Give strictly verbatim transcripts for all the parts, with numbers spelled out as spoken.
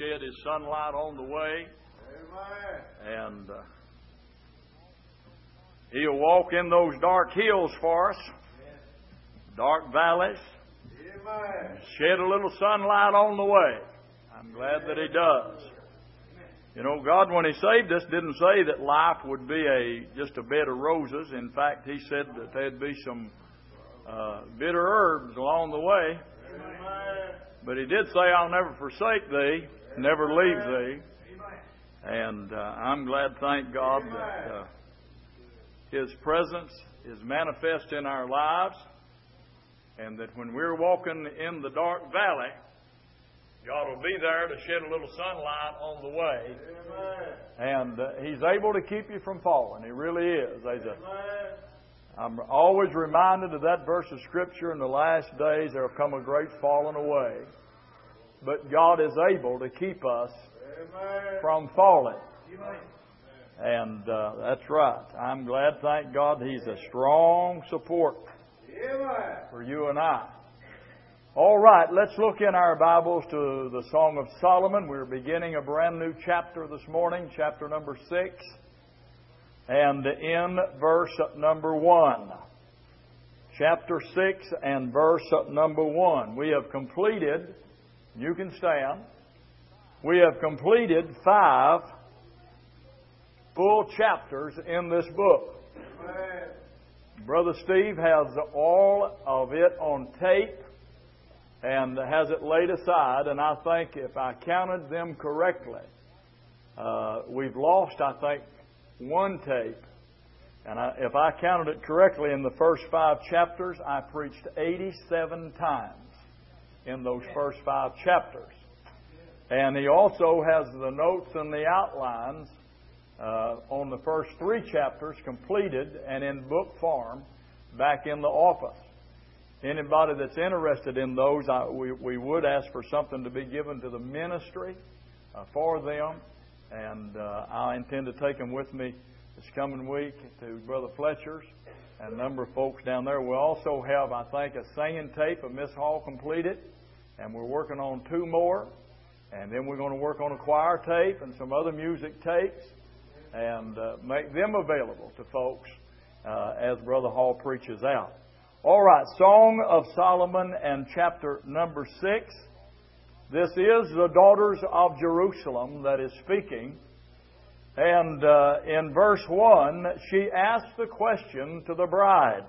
shed His sunlight on the way. Amen. And uh, He'll walk in those dark hills for us, dark valleys, Amen. shed a little sunlight on the way. I'm glad that He does. You know, God, when He saved us, didn't say that life would be a just a bed of roses. In fact, He said that there'd be some uh, bitter herbs along the way. Amen. But He did say, I'll never forsake thee, never leave thee. And uh, I'm glad, thank God, that uh, His presence is manifest in our lives. And that when we're walking in the dark valley, God will be there to shed a little sunlight on the way. Amen. And uh, He's able to keep you from falling. He really is. There's a, I'm always reminded of that verse of Scripture, in the last days there will come a great falling away. But God is able to keep us Amen. from falling. And uh, that's right. I'm glad, thank God, He's a strong support Amen. for you and I. All right, let's look in our Bibles to the Song of Solomon. We're beginning a brand new chapter this morning, chapter number six, and in verse number one. Chapter six and verse number one. We have completed, you can stand, we have completed five full chapters in this book. Amen. Brother Steve has all of it on tape and has it laid aside, and I think if I counted them correctly, uh, we've lost, I think, one tape. And I, if I counted it correctly, in the first five chapters, I preached eighty-seven times in those first five chapters. And he also has the notes and the outlines uh, on the first three chapters completed and in book form back in the office. Anybody that's interested in those, I, we, we would ask for something to be given to the ministry uh, for them. And uh, I intend to take them with me this coming week to Brother Fletcher's and a number of folks down there. We also have, I think, a singing tape of Miss Hall completed. And we're working on two more. And then we're going to work on a choir tape and some other music tapes and uh, make them available to folks uh, as Brother Hall preaches out. All right, Song of Solomon and chapter number six. This is the daughters of Jerusalem that is speaking. And uh, in verse one, she asks the question to the bride,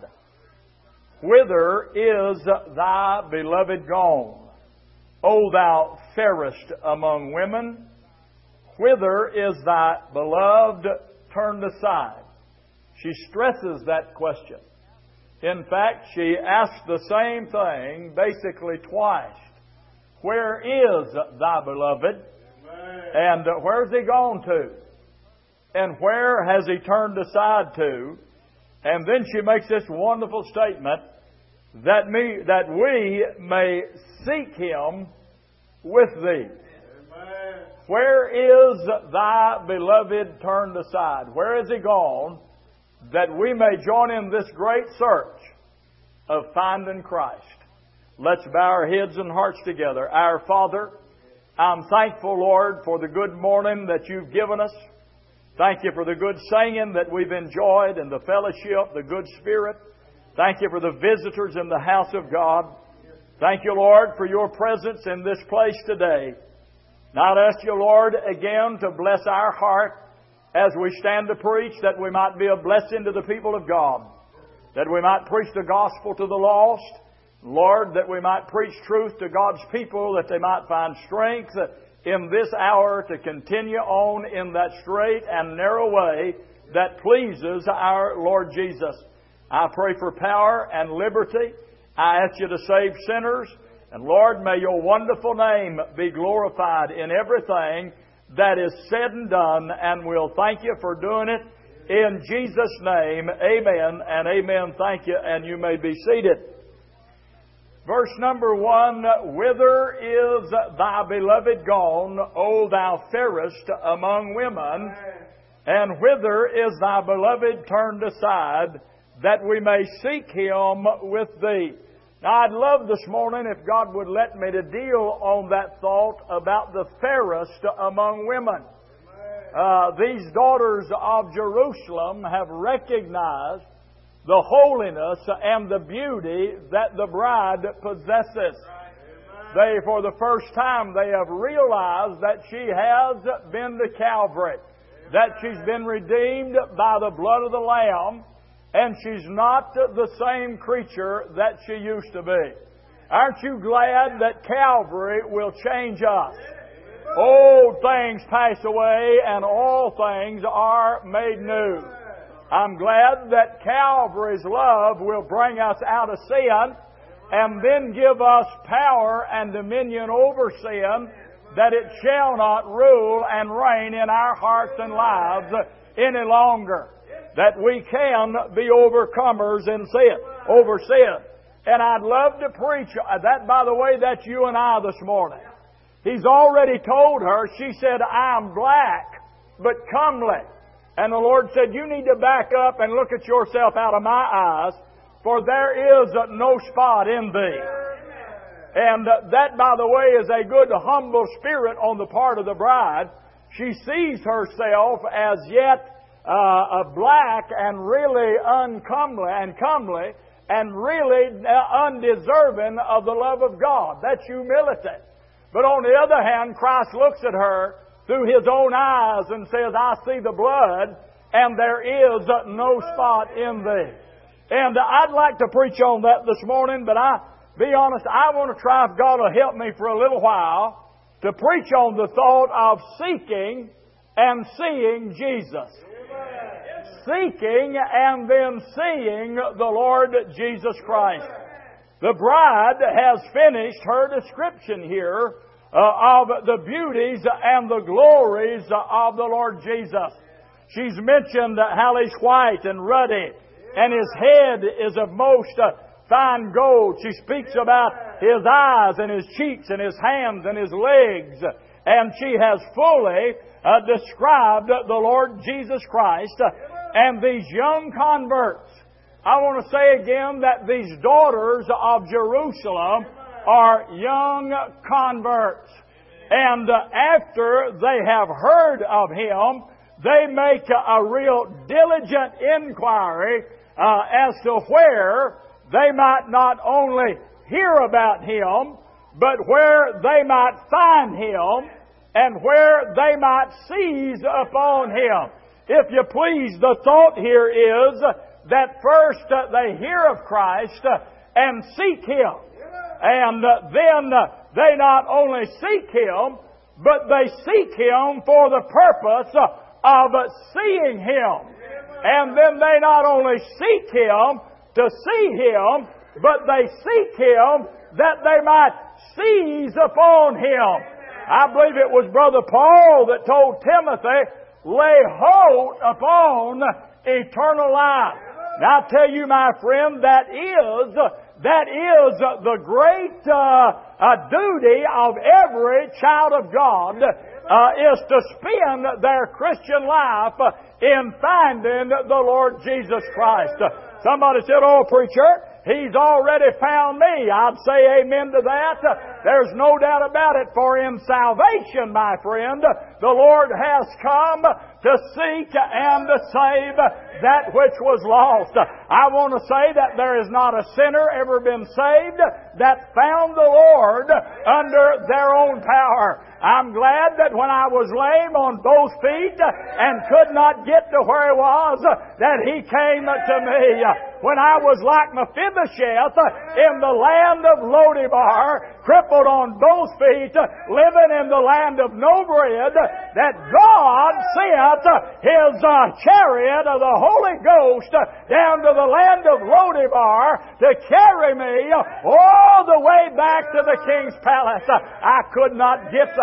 "Whither is thy beloved gone, O thou fairest among women? Whither is thy beloved turned aside?" She stresses that question. In fact, she asks the same thing basically twice. Where is thy beloved? Amen. And uh, where's he gone to? And where has he turned aside to? And then she makes this wonderful statement that me that we may seek him with thee. Amen. Where is thy beloved turned aside? Where is he gone? That we may join in this great search of finding Christ. Let's bow our heads and hearts together. Our Father, I'm thankful, Lord, for the good morning that you've given us. Thank you for the good singing that we've enjoyed and the fellowship, the good spirit. Thank you for the visitors in the house of God. Thank you, Lord, for your presence in this place today. Now I ask you, Lord, again to bless our heart as we stand to preach, that we might be a blessing to the people of God, that we might preach the gospel to the lost, Lord, that we might preach truth to God's people, that they might find strength in this hour to continue on in that straight and narrow way that pleases our Lord Jesus. I pray for power and liberty. I ask you to save sinners. And Lord, may your wonderful name be glorified in everything that is said and done, and we'll thank you for doing it in Jesus' name. Amen and amen. Thank you, and you may be seated. Verse number one, "Whither is thy beloved gone, O thou fairest among women? And whither is thy beloved turned aside, that we may seek him with thee?" Now, I'd love this morning, if God would let me, to deal on that thought about the fairest among women. Uh, these daughters of Jerusalem have recognized the holiness and the beauty that the bride possesses. They, for the first time, they have realized that she has been to Calvary, that she's been redeemed by the blood of the Lamb, and she's not the same creature that she used to be. Aren't you glad that Calvary will change us? Old things pass away and all things are made new. I'm glad that Calvary's love will bring us out of sin and then give us power and dominion over sin, that it shall not rule and reign in our hearts and lives any longer. That we can be overcomers in sin, over sin. And I'd love to preach that, by the way, that's you and I this morning. He's already told her, she said, I'm black, but comely. And the Lord said, you need to back up and look at yourself out of my eyes, for there is no spot in thee. And that, by the way, is a good humble spirit on the part of the bride. She sees herself as yet Uh, a black and really uncomely and comely and really uh, undeserving of the love of God. That's humility. But on the other hand, Christ looks at her through His own eyes and says, I see the blood and there is no spot in thee. And I'd like to preach on that this morning, but I, be honest, I want to try, if God will help me for a little while, to preach on the thought of seeking and seeing Jesus. Seeking and then seeing the Lord Jesus Christ. The bride has finished her description here uh, of the beauties and the glories of the Lord Jesus. She's mentioned how He's white and ruddy, and His head is of most uh, fine gold. She speaks about His eyes and His cheeks and His hands and His legs. And she has fully uh, described the Lord Jesus Christ. And these young converts, I want to say again that these daughters of Jerusalem are young converts. And uh, after they have heard of Him, they make a, a real diligent inquiry uh, as to where they might not only hear about Him, but where they might find Him and where they might seize upon Him. If you please, the thought here is that first uh, they hear of Christ uh, and seek Him. And uh, then uh, they not only seek Him, but they seek Him for the purpose uh, of uh, seeing Him. And then they not only seek Him to see Him, but they seek Him that they might seize upon Him. I believe it was Brother Paul that told Timothy, lay hold upon eternal life. Now I tell you, my friend, that is that is the great uh, uh, duty of every child of God uh, is to spend their Christian life in finding the Lord Jesus Christ. Somebody said, "Oh, preacher, He's already found me." I'd say amen to that. There's no doubt about it, for in salvation, my friend, the Lord has come to seek and to save that which was lost. I want to say that there is not a sinner ever been saved that found the Lord under their own power. I'm glad that when I was lame on both feet and could not get to where He was, that He came to me. When I was like Mephibosheth in the land of Lodebar, crippled on both feet, living in the land of no bread, that God sent His uh, chariot of the Holy Ghost down to the land of Lodebar to carry me all the way back to the king's palace. I could not get there.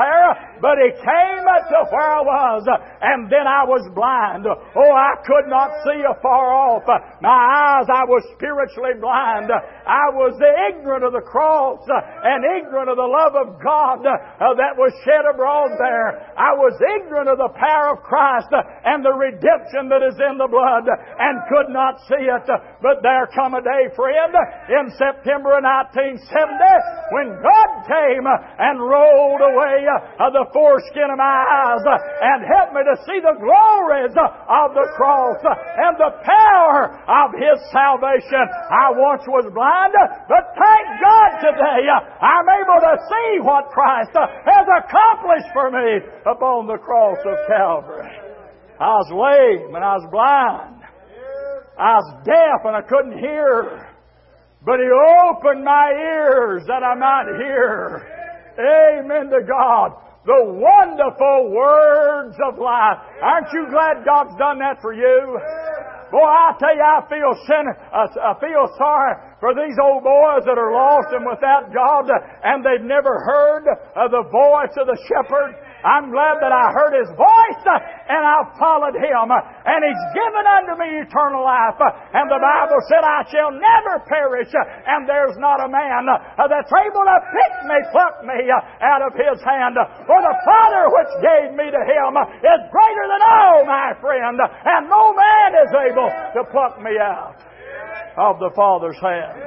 there, but He came to where I was, and then I was blind. Oh, I could not see afar off. My eyes, I was spiritually blind. I was ignorant of the cross and ignorant of the love of God that was shed abroad there. I was ignorant of the power of Christ and the redemption that is in the blood, and could not see it. But there come a day, friend, in September of nineteen seventy, when God came and rolled away the foreskin of my eyes and helped me to see the glories of the cross and the power of His salvation. I once was blind, but thank God today I'm able to see what Christ has accomplished for me upon the cross of Calvary. I was lame and I was blind. I was deaf and I couldn't hear. But He opened my ears that I might hear. Amen to God. The wonderful words of life. Aren't you glad God's done that for you? Boy, I tell you, I feel sin, I feel sorry for these old boys that are lost and without God, and they've never heard the voice of the shepherd. I'm glad that I heard His voice and I followed Him, and He's given unto me eternal life. And the Bible said, I shall never perish, and there's not a man that's able to pick me, pluck me out of His hand. For the Father which gave me to Him is greater than all, my friend, and no man is able to pluck me out of the Father's hand.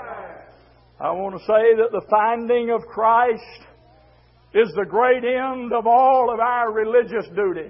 I want to say that the finding of Christ is the great end of all of our religious duties.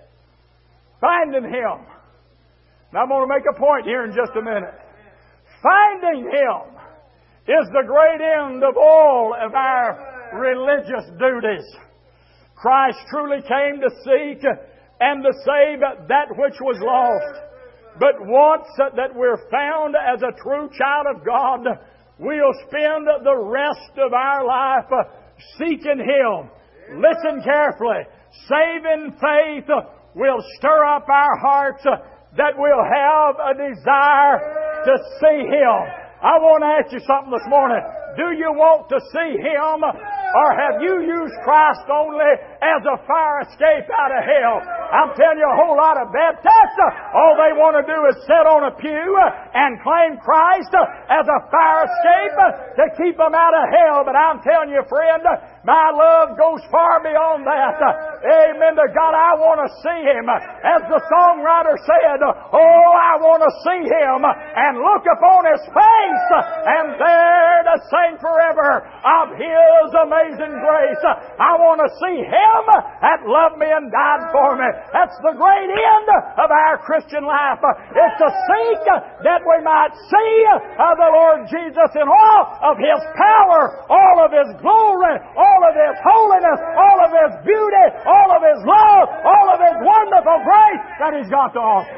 Finding Him. Now I'm going to make a point here in just a minute. Finding Him is the great end of all of our religious duties. Christ truly came to seek and to save that which was lost. But once that we're found as a true child of God, we'll spend the rest of our life seeking Him. Listen carefully. Saving faith will stir up our hearts that we'll have a desire to see Him. I want to ask you something this morning. Do you want to see Him, or have you used Christ only as a fire escape out of hell? I'm telling you, a whole lot of Baptists, all they want to do is sit on a pew and claim Christ as a fire escape to keep them out of hell. But I'm telling you, friend, my love goes far beyond that. Amen to God. I want to see Him. As the songwriter said, oh, I want to see Him and look upon His face and there to sing forever of His amazing grace. I want to see Him that loved me and died for me. That's the great end of our Christian life. It's to seek that we might see the Lord Jesus in all of His power, all of His glory, all of His holiness, all of His beauty, all of His love, all of His wonderful grace that He's got to offer.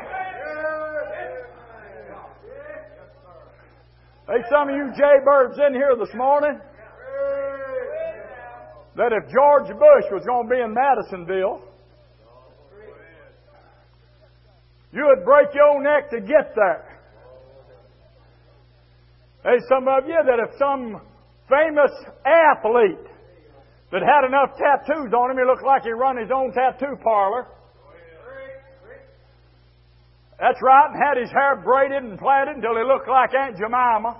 There's some of you jaybirds in here this morning that if George Bush was going to be in Madisonville, you would break your neck to get there. There's some of you that if some famous athlete that had enough tattoos on him, he looked like he run his own tattoo parlor. That's right, and had his hair braided and plaited until he looked like Aunt Jemima.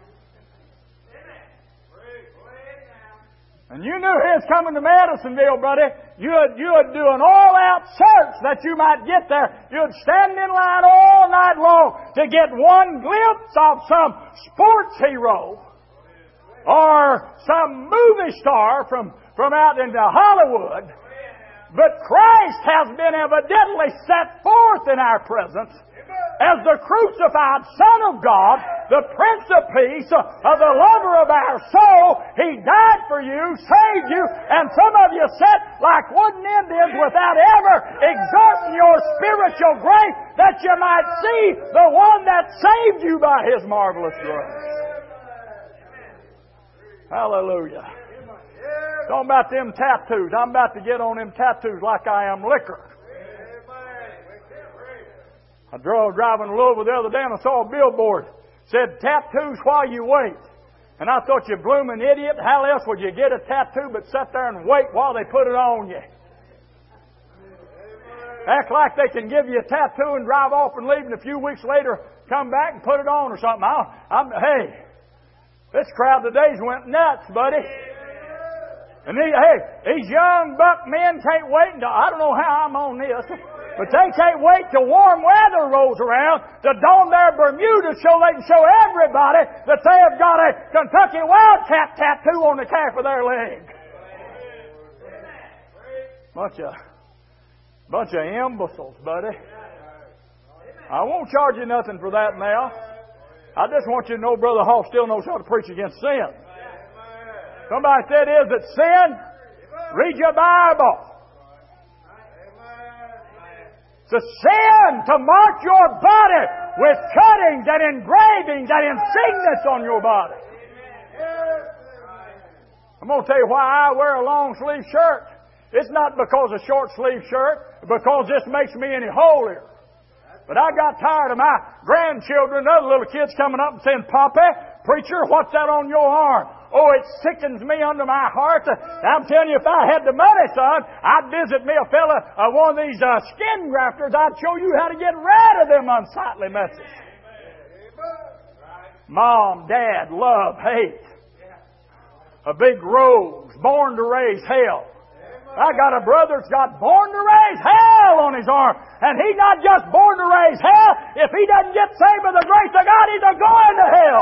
And you knew he was coming to Madisonville, buddy. You'd, you'd do an all-out search that you might get there. You'd stand in line all night long to get one glimpse of some sports hero or some movie star from, from out into Hollywood. But Christ has been evidently set forth in our presence as the crucified Son of God, the Prince of Peace, of the lover of our soul. He died for you, saved you, and some of you sat like wooden Indians without ever exerting your spiritual grace that you might see the one that saved you by His marvelous grace. Hallelujah. Talking about them tattoos. I'm about to get on them tattoos like I am liquor. I drove driving to Louisville the other day and I saw a billboard. It said, tattoos while you wait. And I thought, you blooming idiot, how else would you get a tattoo but sit there and wait while they put it on you? Act like they can give you a tattoo and drive off and leave, and a few weeks later come back and put it on or something. I, I'm, hey, this crowd today's went nuts, buddy. And these, hey, these young buck men can't wait until, I don't know how I'm on this, but they can't wait till warm weather rolls around to don their Bermudas so they can show everybody that they have got a Kentucky Wildcat tattoo on the calf of their leg. Bunch of, bunch of imbeciles, buddy. I won't charge you nothing for that now. I just want you to know Brother Hall still knows how to preach against sin. Somebody said, is it sin? Read your Bible. It's a sin to mark your body with cuttings and engravings and insignias on your body. I'm going to tell you why I wear a long sleeve shirt. It's not because of short sleeve shirt, because this makes me any holier. But I got tired of my grandchildren and other little kids coming up and saying, Papa, preacher, what's that on your arm? Oh, it sickens me under my heart. I'm telling you, if I had the money, son, I'd visit me a fella, uh, one of these uh, skin grafters. I'd show you how to get rid of them unsightly messes. Mom, Dad, love, hate. A big rose, born to raise hell. I got a brother that's got born to raise hell on his arm. And he's not just born to raise hell. If he doesn't get saved by the grace of God, he's going to hell.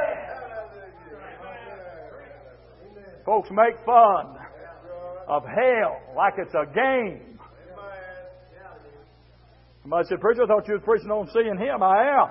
Folks make fun of hell like it's a game. Somebody said, Preacher, I thought you was preaching on seeing Him. I am.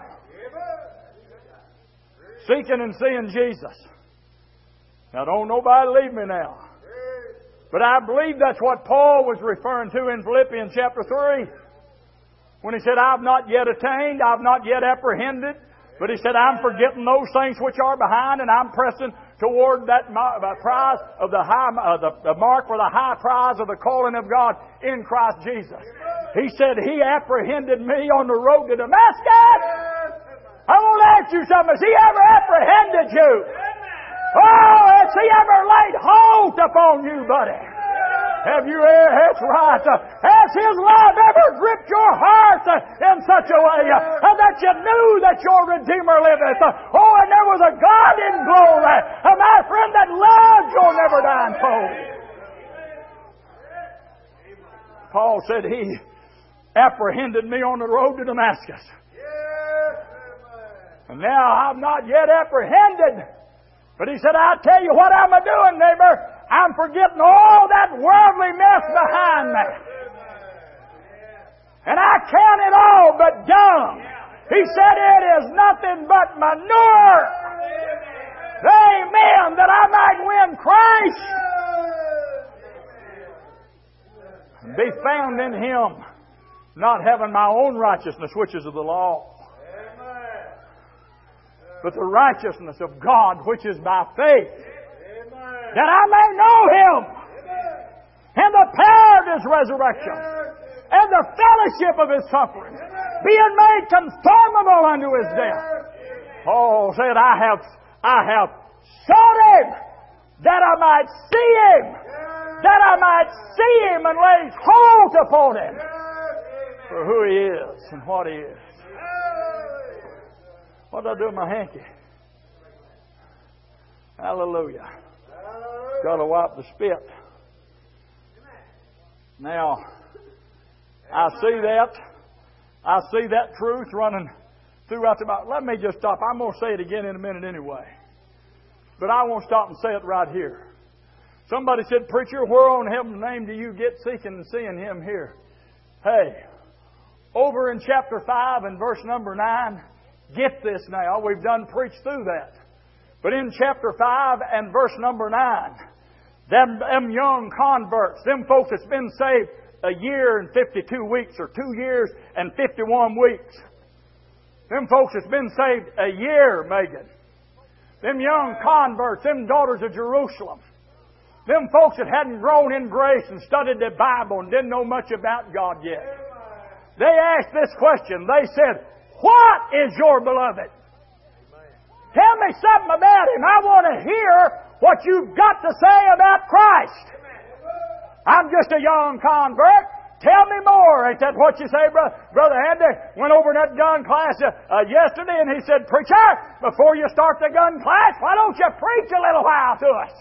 Seeking and seeing Jesus. Now don't nobody leave me now. But I believe that's what Paul was referring to in Philippians chapter three. When he said, I've not yet attained, I've not yet apprehended. But he said, I'm forgetting those things which are behind, and I'm pressing toward that prize of the high, uh, the, the mark for the high prize of the calling of God in Christ Jesus. He said He apprehended me on the road to Damascus. I want to ask you something. Has He ever apprehended you? Oh, has He ever laid hold upon you, buddy? Have you ever, that's right. Has His love ever gripped your heart in such a way that you knew that your Redeemer liveth? Oh, and there was a God in glory, my friend, that loved your never dying foe. Paul said He apprehended me on the road to Damascus. And now I'm not yet apprehended. But he said, I'll tell you what I'm a-doing, neighbor. I'm forgetting all that worldly mess behind me. And I count it all but dung. He said it is nothing but manure. Amen. That I might win Christ. And be found in Him, not having my own righteousness, which is of the law, but the righteousness of God, which is by faith, that I may know Him, and the power of His resurrection, and the fellowship of His suffering, being made conformable unto His death. Paul said, I have, I have sought Him, that I might see Him, that I might see Him and lay hold upon Him for who He is and what He is. What did I do with my hanky? Hallelujah. Got to wipe the spit. Now, I see that. I see that truth running throughout the Bible. Let me just stop. I'm going to say it again in a minute anyway. But I won't stop and say it right here. Somebody said, Preacher, where on heaven's name do you get seeking and seeing Him here? Hey, over in chapter five and verse number nine, get this now. We've done preached through that. But in chapter five and verse number nine, them, them young converts, them folks that's been saved a year and fifty-two weeks or two years and fifty-one weeks. Them folks that's been saved a year, Megan. Them young converts, them daughters of Jerusalem. Them folks that hadn't grown in grace and studied the Bible and didn't know much about God yet. They asked this question. They said, what is your beloved? Tell me something about Him. I want to hear what you've got to say about Christ. I'm just a young convert. Tell me more. Ain't that what you say, bro? Brother Andy went over in that gun class uh, uh, yesterday and he said, Preacher, before you start the gun class, why don't you preach a little while to us?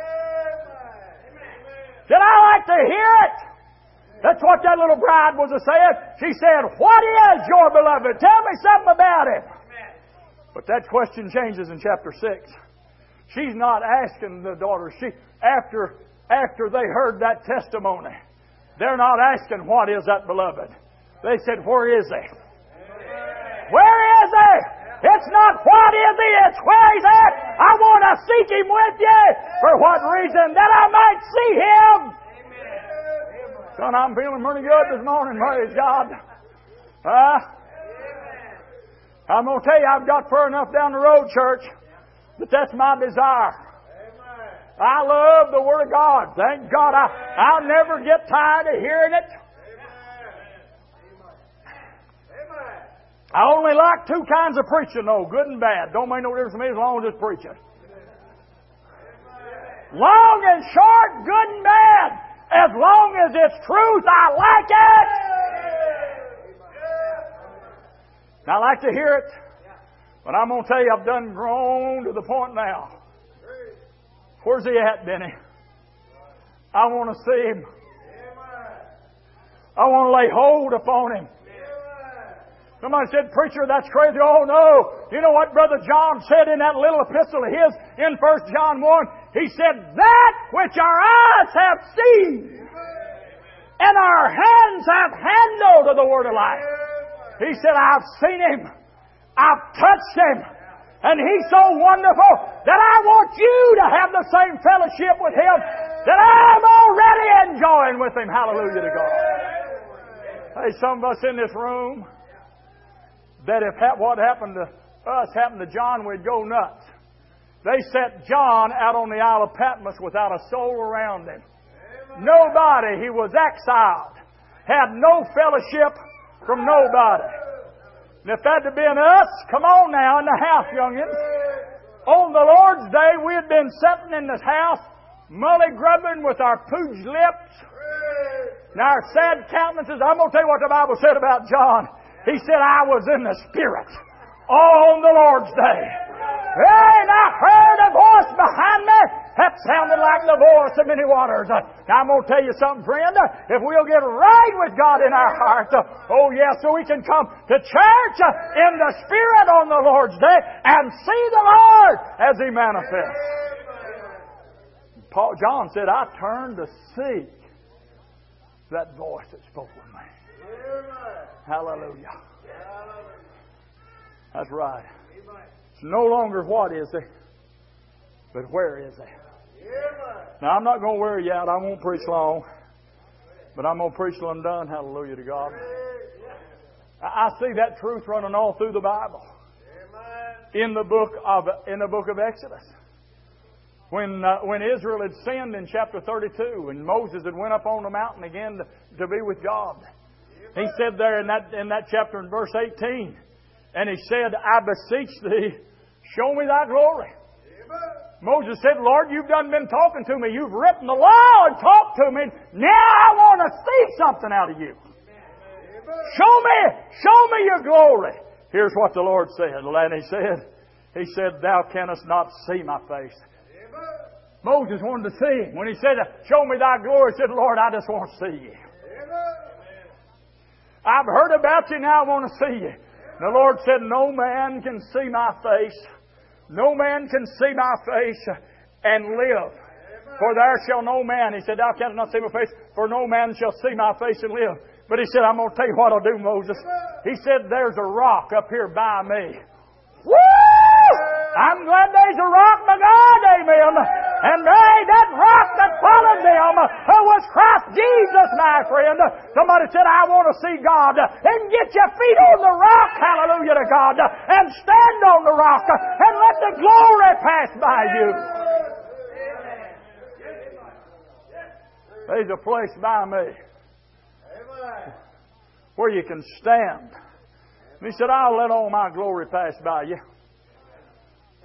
Said, I like to hear it. That's what that little bride was saying. She said, what is your beloved? Tell me something about Him. But that question changes in chapter six. She's not asking the daughter. She after after they heard that testimony, they're not asking, what is that beloved? They said, where is He? Where is He? It's not what is He, it's where He's at. I want to seek Him with you. For what reason? That I might see Him. Son, I'm feeling pretty good this morning, praise God. Uh, I'm going to tell you, I've got far enough down the road, church, that that's my desire. I love the Word of God. Thank God. I, I'll never get tired of hearing it. I only like two kinds of preaching, though, good and bad. Don't make no difference to me as long as it's preaching. Long and short, good and bad. As long as it's truth, I like it. Now, I like to hear it. But I'm going to tell you, I've done grown to the point now. Where's He at, Benny? I want to see Him. I want to lay hold upon Him. Somebody said, Preacher, that's crazy. Oh, no. You know what Brother John said in that little epistle of his in First John one? He said, that which our eyes have seen and our hands have handled of the Word of life. He said, I've seen Him. I've touched Him. And He's so wonderful that I want you to have the same fellowship with Him that I'm already enjoying with Him. Hallelujah to God. Hey, some of us in this room, that if what happened to us happened to John, we'd go nuts. They set John out on the Isle of Patmos without a soul around him. Nobody. He was exiled. Had no fellowship from nobody. And if that had been us, come on now in the house, youngins. On the Lord's Day, we had been sitting in this house, mully-grubbing with our pooged lips and our sad countenances. I'm going to tell you what the Bible said about John. He said, I was in the Spirit on the Lord's Day. And I heard a voice behind me that sounded like the voice of many waters. Now, I'm going to tell you something, friend. If we'll get right with God in our heart, oh yes, so we can come to church in the Spirit on the Lord's Day and see the Lord as He manifests. Paul, John said, I turned to seek that voice that spoke with me. Hallelujah. That's right. It's no longer what is He, but where is He. Now, I'm not going to wear you out. I won't preach long. But I'm going to preach till I'm done. Hallelujah to God. I see that truth running all through the Bible. In the book of in the book of Exodus. When uh, when Israel had sinned in chapter thirty-two, and Moses had went up on the mountain again to, to be with God. He said there in that in that chapter in verse eighteen, and he said, I beseech thee, show me thy glory. Moses said, Lord, you've done been talking to me. You've written the law and talked to me. Now I want to see something out of you. Show me, show me your glory. Here's what the Lord said. And he said, He said, Thou canst not see my face. Moses wanted to see Him. When he said, show me thy glory, he said, Lord, I just want to see you. I've heard about you, now I want to see you. And the Lord said, no man can see my face. No man can see my face and live. For there shall no man, He said, thou canst not see my face, for no man shall see my face and live. But He said, I'm going to tell you what I'll do, Moses. He said, there's a rock up here by me. Woo! I'm glad there's a rock, my God, amen. And hey, that rock that followed them was Christ Jesus, my friend. Somebody said, I want to see God. And get your feet on the rock, hallelujah to God, and stand on the rock, and let the glory pass by you. There's a place by me where you can stand. And He said, I'll let all my glory pass by you.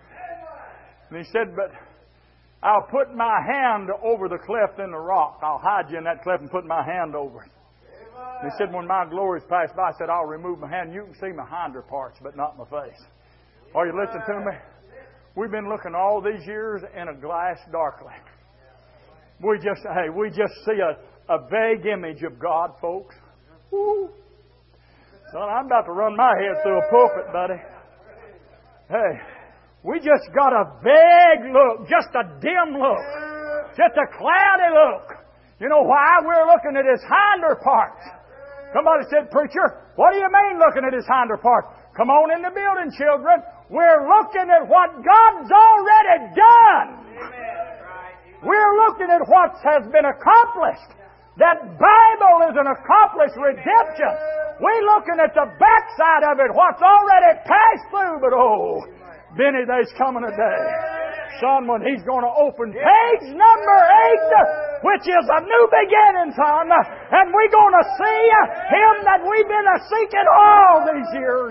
And he said, but I'll put my hand over the cleft in the rock. I'll hide you in that cleft and put my hand over it. And he said, when my glories pass by, I said, I'll remove my hand. You can see my hinder parts, but not my face. Are you listening to me? We've been looking all these years in a glass darkly. We just, hey, we just see a, a vague image of God, folks. Woo. Son, I'm about to run my head through a pulpit, buddy. Hey, we just got a vague look, just a dim look, just a cloudy look. You know why? We're looking at His hinder parts. Somebody said, preacher, what do you mean looking at His hinder parts? Come on in the building, children. We're looking at what God's already done. We're looking at what has been accomplished. That Bible is an accomplished redemption. We're looking at the backside of it, what's already passed through. But oh, Benny, there's coming a day, son, when He's going to open page number eight, which is a new beginning, son. And we're going to see Him that we've been seeking all these years.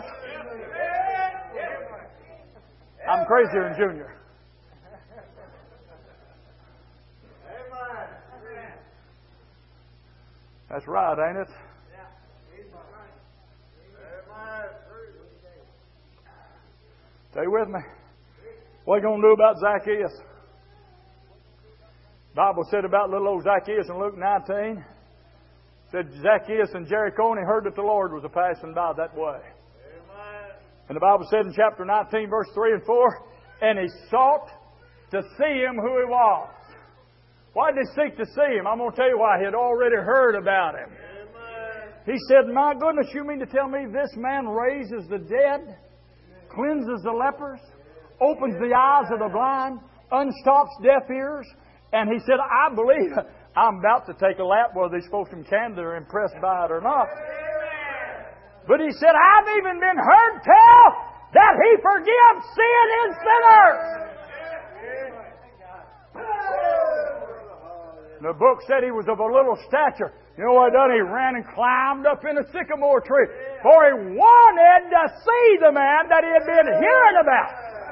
I'm crazier than Junior. That's right, ain't it? Stay with me. What are you going to do about Zacchaeus? The Bible said about little old Zacchaeus in Luke nineteen. Said Zacchaeus and Jericho, and he heard that the Lord was a-passing by that way. And the Bible said in chapter nineteen, verse three and four, and he sought to see Him who He was. Why did he seek to see Him? I'm going to tell you why. He had already heard about Him. He said, my goodness, you mean to tell me this man raises the dead, cleanses the lepers, opens the eyes of the blind, unstops deaf ears? And he said, I believe. I'm about to take a lap whether these folks from Canada are impressed by it or not. But he said, I've even been heard tell that He forgives sin in sinners. The book said he was of a little stature. You know what he done? He ran and climbed up in a sycamore tree. For he wanted to see the man that he had been hearing about.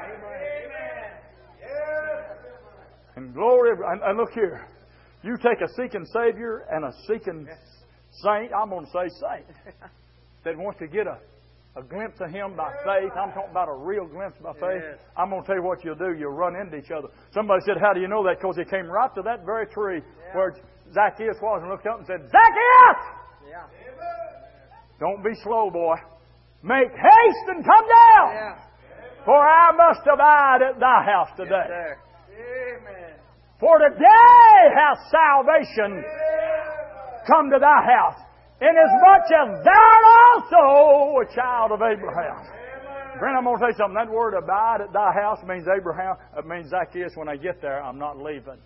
And glory, and, and look here. You take a seeking Savior and a seeking saint, I'm going to say saint, that wants to get a, a glimpse of Him by faith. I'm talking about a real glimpse by faith. Yes. I'm going to tell you what you'll do. You'll run into each other. Somebody said, how do you know that? Because he came right to that very tree yeah. where Zacchaeus was and looked up and said, Zacchaeus! Yeah. Don't be slow, boy. Make haste and come down. Yeah. For I must abide at thy house today. Yes, amen. For today hath salvation yeah. come to thy house. Inasmuch as thou art also a child of Abraham. Friend, I'm going to tell you something. That word abide at thy house means Abraham. It means Zacchaeus. When I get there, I'm not leaving.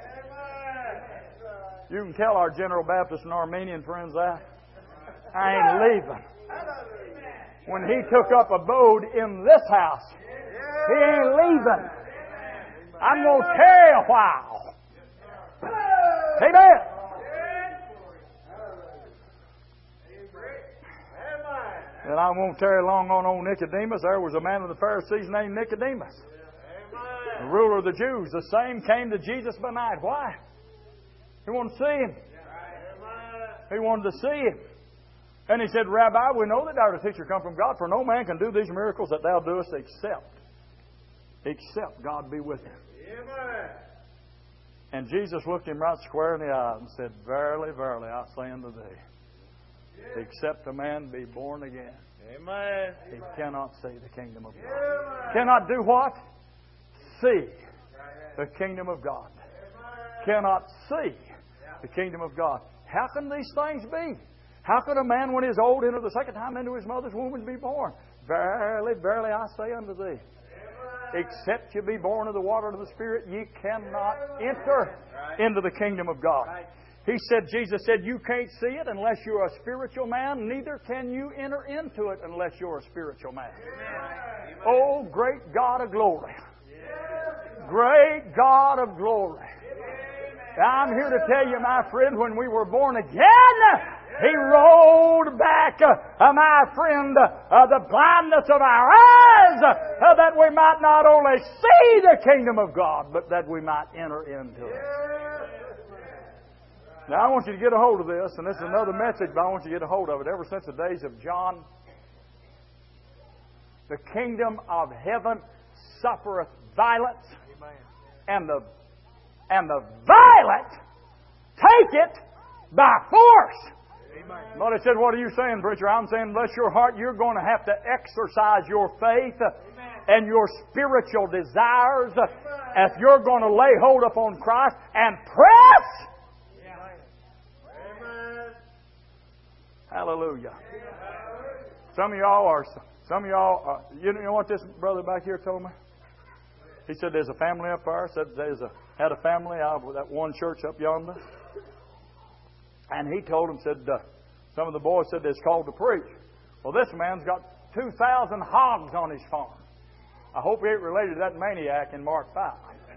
You can tell our General Baptist and Armenian friends that. I ain't leaving. When he took up abode in this house, he ain't leaving. I'm going to tarry a while. Amen. And I won't tarry long on old Nicodemus. There was a man of the Pharisees named Nicodemus, the ruler of the Jews. The same came to Jesus by night. Why? He wanted to see Him. He wanted to see Him. And he said, Rabbi, we know that thou art a teacher come from God, for no man can do these miracles that thou doest except, except God be with him. And Jesus looked him right square in the eye and said, Verily, verily, I say unto thee, except a man be born again, Amen. He cannot see the kingdom of God. Amen. Cannot do what? See the kingdom of God. Amen. Cannot see the kingdom of God. How can these things be? How could a man, when he is old, enter the second time into his mother's womb and be born? Verily, verily, I say unto thee, except you be born of the water and of the Spirit, ye cannot enter into the kingdom of God. He said, Jesus said, you can't see it unless you're a spiritual man. Neither can you enter into it unless you're a spiritual man. Amen. Oh, great God of glory. Great God of glory. I'm here to tell you, my friend, when we were born again, He rolled back, uh, my friend, uh, the blindness of our says uh, that we might not only see the kingdom of God, but that we might enter into it. Now, I want you to get a hold of this, and this is another message, but I want you to get a hold of it. Ever since the days of John, the kingdom of heaven suffereth violence, and the and the violent take it by force. Amen. But I said, what are you saying, preacher? I'm saying, bless your heart, you're going to have to exercise your faith Amen. And your spiritual desires Amen. If you're going to lay hold upon Christ and press. Amen. Hallelujah. Amen. Some of y'all are, some of y'all, are, you know what this brother back here told me? He said there's a family up there. Said there's a had a family out of that one church up yonder. And he told them, said, uh, some of the boys said they're called to preach. Well, this man's got two thousand hogs on his farm. I hope he ain't related to that maniac in Mark five.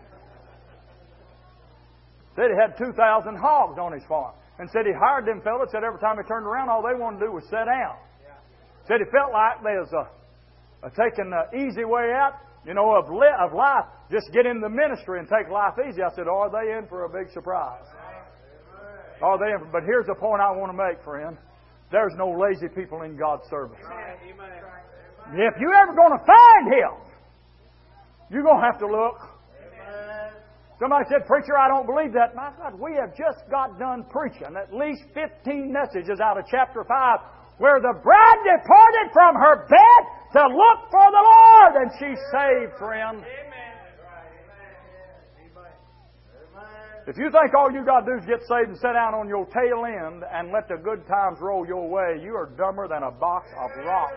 Said he had two thousand hogs on his farm. And said he hired them fellas. Said every time he turned around, all they wanted to do was sit down. Said he felt like there's a, a taking the easy way out, you know, of, li- of life. Just get in the ministry and take life easy. I said, oh, are they in for a big surprise? Are they in? But here's the point I want to make, friend. There's no lazy people in God's service. If you're ever going to find Him, you're going to have to look. Somebody said, preacher, I don't believe that. My God, we have just got done preaching at least fifteen messages out of chapter five where the bride departed from her bed to look for the Lord, and she's saved, friend. If you think all you got to do is get saved and sit down on your tail end and let the good times roll your way, you are dumber than a box of rocks.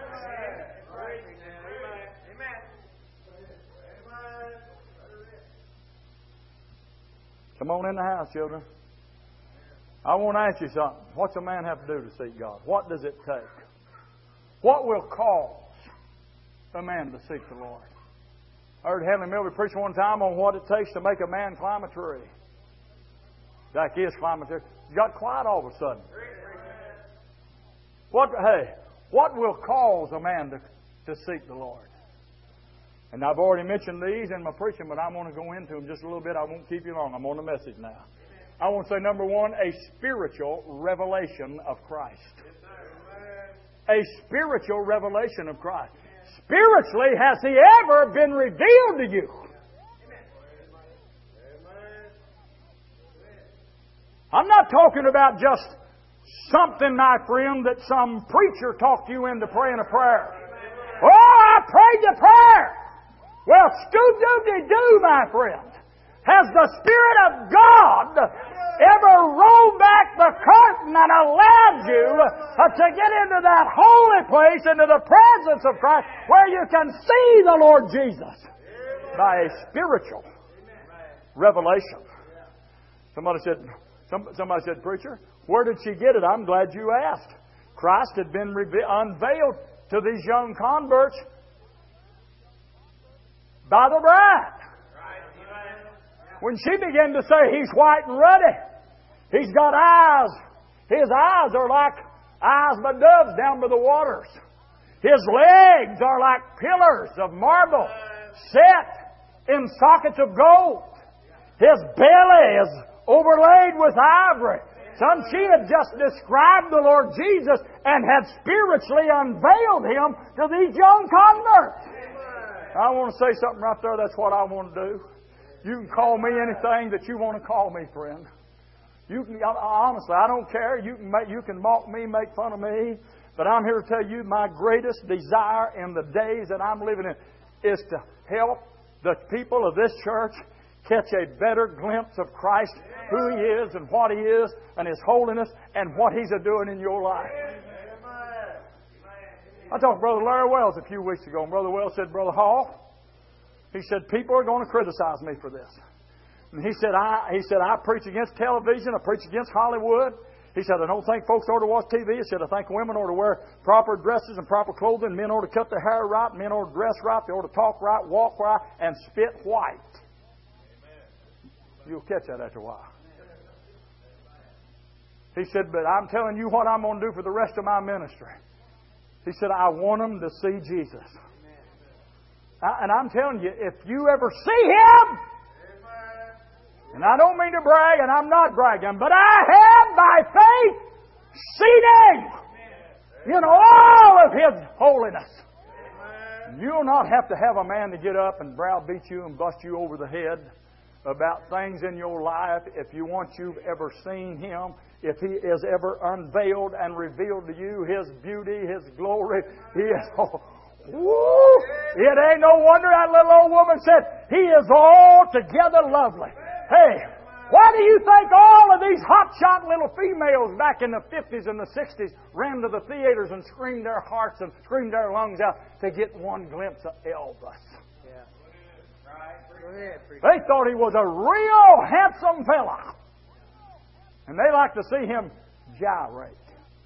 Come on in the house, children. I want to ask you something. What's a man have to do to seek God? What does it take? What will cause a man to seek the Lord? I heard Heavenly Milby preach one time on what it takes to make a man climb a tree. Zacchaeus climbed a tree. He got quiet all of a sudden. What? Hey, what will cause a man to, to seek the Lord? And I've already mentioned these in my preaching, but I'm going to go into them just a little bit. I won't keep you long. I'm on the message now. I want to say, number one, a spiritual revelation of Christ. A spiritual revelation of Christ. Spiritually, has He ever been revealed to you? I'm not talking about just something, my friend, that some preacher talked you into praying a prayer. Oh, I prayed the prayer. Well, scoop-doo-de-doo, my friend. Has the Spirit of God ever rolled back the curtain and allowed you to get into that holy place, into the presence of Christ, where you can see the Lord Jesus by a spiritual revelation? Somebody said, somebody said, preacher, where did she get it? I'm glad you asked. Christ had been reve- unveiled to these young converts by the bride. When she began to say, He's white and ruddy, He's got eyes. His eyes are like eyes by doves down by the waters. His legs are like pillars of marble set in sockets of gold. His belly is overlaid with ivory. Son, she had just described the Lord Jesus and had spiritually unveiled Him to these young converts. I want to say something right there. That's what I want to do. You can call me anything that you want to call me, friend. You can, honestly, I don't care. You can make, you can mock me, make fun of me, but I'm here to tell you my greatest desire in the days that I'm living in is to help the people of this church catch a better glimpse of Christ, who He is and what He is, and His holiness, and what He's a doing in your life. I talked to Brother Larry Wells a few weeks ago, and Brother Wells said, Brother Hall, he said, people are going to criticize me for this. And he said, I he said, I preach against television, I preach against Hollywood. He said, I don't think folks ought to watch T V. He said, I think women ought to wear proper dresses and proper clothing. Men ought to cut their hair right. Men ought to dress right. They ought to talk right, walk right, and spit white. You'll catch that after a while. He said, but I'm telling you what I'm going to do for the rest of my ministry. He said, I want them to see Jesus. And I'm telling you, if you ever see Him, and I don't mean to brag, and I'm not bragging, but I have by faith seen Him in all of His holiness. You'll not have to have a man to get up and browbeat you and bust you over the head about things in your life if you want you've ever seen Him, if He is ever unveiled and revealed to you His beauty, His glory. He is, oh, woo, it ain't no wonder that little old woman said, He is altogether lovely. Hey, why do you think all of these hotshot little females back in the fifties and the sixties ran to the theaters and screamed their hearts and screamed their lungs out to get one glimpse of Elvis? Yeah. Go ahead, preacher. They thought he was a real handsome fella. And they like to see him gyrate.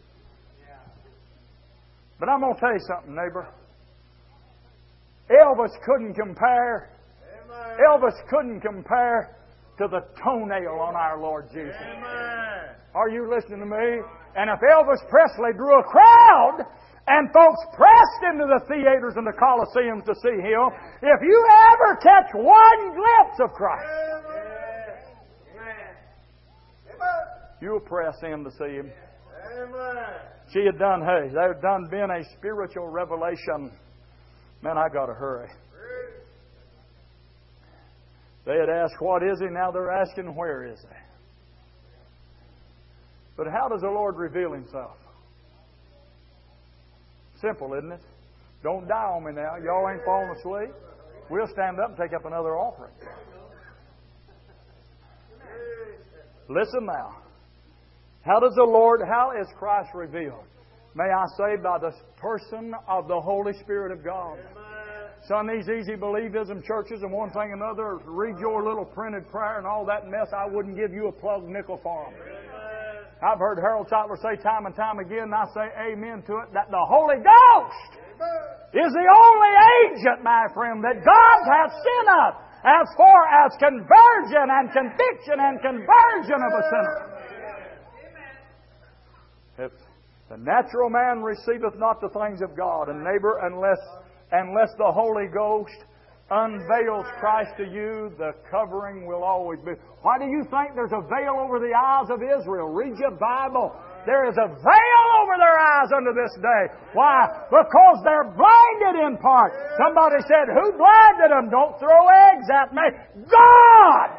But I'm going to tell you something, neighbor. Elvis couldn't compare. Elvis couldn't compare to the toenail on our Lord Jesus. Amen. Are you listening to me? And if Elvis Presley drew a crowd and folks pressed into the theaters and the coliseums to see Him, if you ever catch one glimpse of Christ, you'll press in to see Him. Amen. She had done, hey, there had done been a spiritual revelation. Man, I got to hurry. They had asked, what is He? Now they're asking, where is He? But how does the Lord reveal Himself? Simple, isn't it? Don't die on me now. Y'all ain't falling asleep. We'll stand up and take up another offering. Listen now. How does the Lord, how is Christ revealed? May I say, by the person of the Holy Spirit of God. Son, these easy believism churches and one thing and another, read your little printed prayer and all that mess, I wouldn't give you a plug nickel for them. I've heard Harold Tyler say time and time again, and I say amen to it, that the Holy Ghost is the only agent, my friend, that God has sent us as far as conversion and conviction and conversion of a sinner. If the natural man receiveth not the things of God, and neighbor, unless unless the Holy Ghost unveils Christ to you, the covering will always be. Why do you think there's a veil over the eyes of Israel? Read your Bible. There is a veil over their eyes unto this day. Why? Because they're blinded in part. Somebody said, who blinded them? Don't throw eggs at me. God!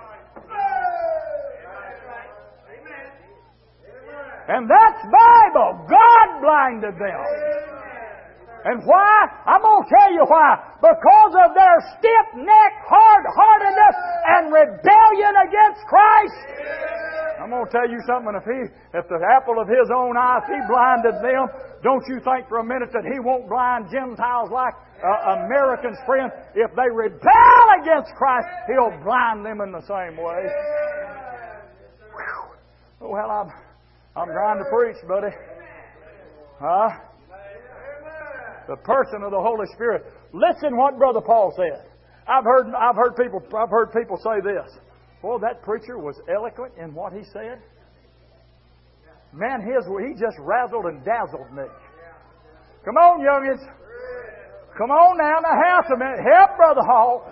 And that's Bible. God blinded them. And why? I'm going to tell you why. Because of their stiff-necked, hard-heartedness and rebellion against Christ. I'm going to tell you something. If he, if the apple of His own eye, if He blinded them, don't you think for a minute that He won't blind Gentiles like uh, Americans, friend? If they rebel against Christ, He'll blind them in the same way. Whew. Well, I'm, I'm trying to preach, buddy. Huh? The person of the Holy Spirit. Listen what Brother Paul said. I've heard I've heard people I've heard people say this. Well, that preacher was eloquent in what he said. Man, his he just razzled and dazzled me. Come on, youngins. Come on now, now house a minute. Help Brother Hall.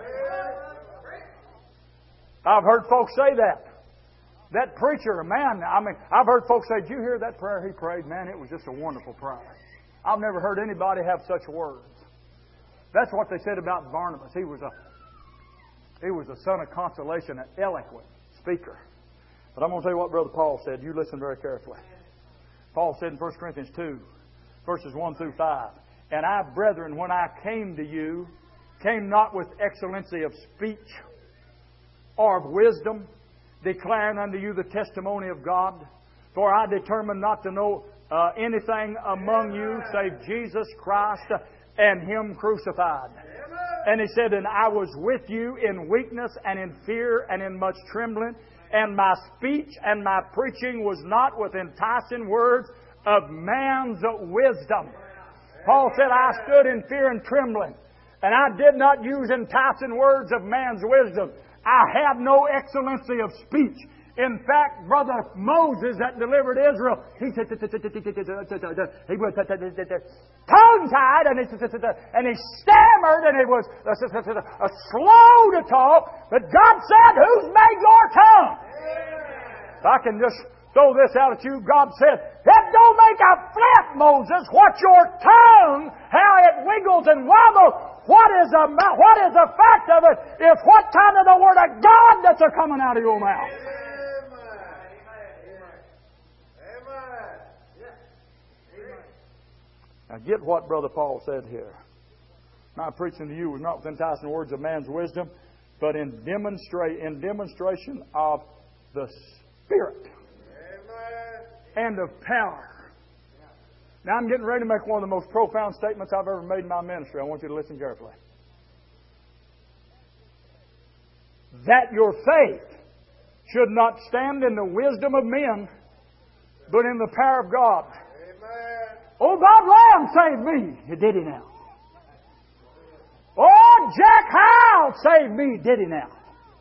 I've heard folks say that. That preacher, man, I mean, I've heard folks say, did you hear that prayer he prayed? Man, it was just a wonderful prayer. I've never heard anybody have such words. That's what they said about Barnabas. He was a he was a son of consolation, an eloquent speaker. But I'm going to tell you what Brother Paul said. You listen very carefully. Paul said in First Corinthians two, verses one through five, and I, brethren, when I came to you, came not with excellency of speech or of wisdom, declaring unto you the testimony of God. For I determined not to know Uh, anything among you save Jesus Christ and Him crucified. And he said, and I was with you in weakness and in fear and in much trembling, and my speech and my preaching was not with enticing words of man's wisdom. Paul said, I stood in fear and trembling, and I did not use enticing words of man's wisdom. I had no excellency of speech In fact, Brother Moses that delivered Israel, he said, he was tongue-tied and he, and he stammered and it was slow to talk. But God said, who's made your tongue? If I can just throw this out at you, God said, that don't make a flip, Moses. What's your tongue? How it wiggles and wobbles. What is the, what is the fact of it? It's what kind of the Word of God that's a coming out of your mouth. Now get what Brother Paul said here. My preaching to you was not with enticing words of man's wisdom, but in, demonstrate, in demonstration of the Spirit and of power. Now I'm getting ready to make one of the most profound statements I've ever made in my ministry. I want you to listen carefully. That your faith should not stand in the wisdom of men, but in the power of God. Oh, Bob Lamb saved me. Did he now? Oh, Jack Howe saved me. Did he now?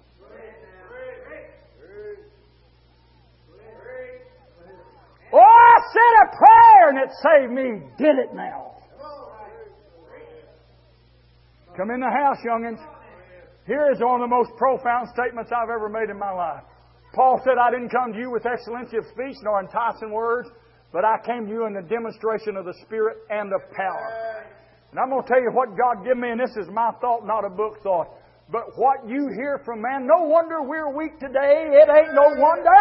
Oh, I said a prayer and it saved me. Did it now? Come in the house, youngins. Here is one of the most profound statements I've ever made in my life. Paul said, I didn't come to you with excellency of speech nor enticing words, but I came to you in the demonstration of the Spirit and of power. And I'm going to tell you what God gave me, and this is my thought, not a book thought. But what you hear from man, no wonder we're weak today. It ain't no wonder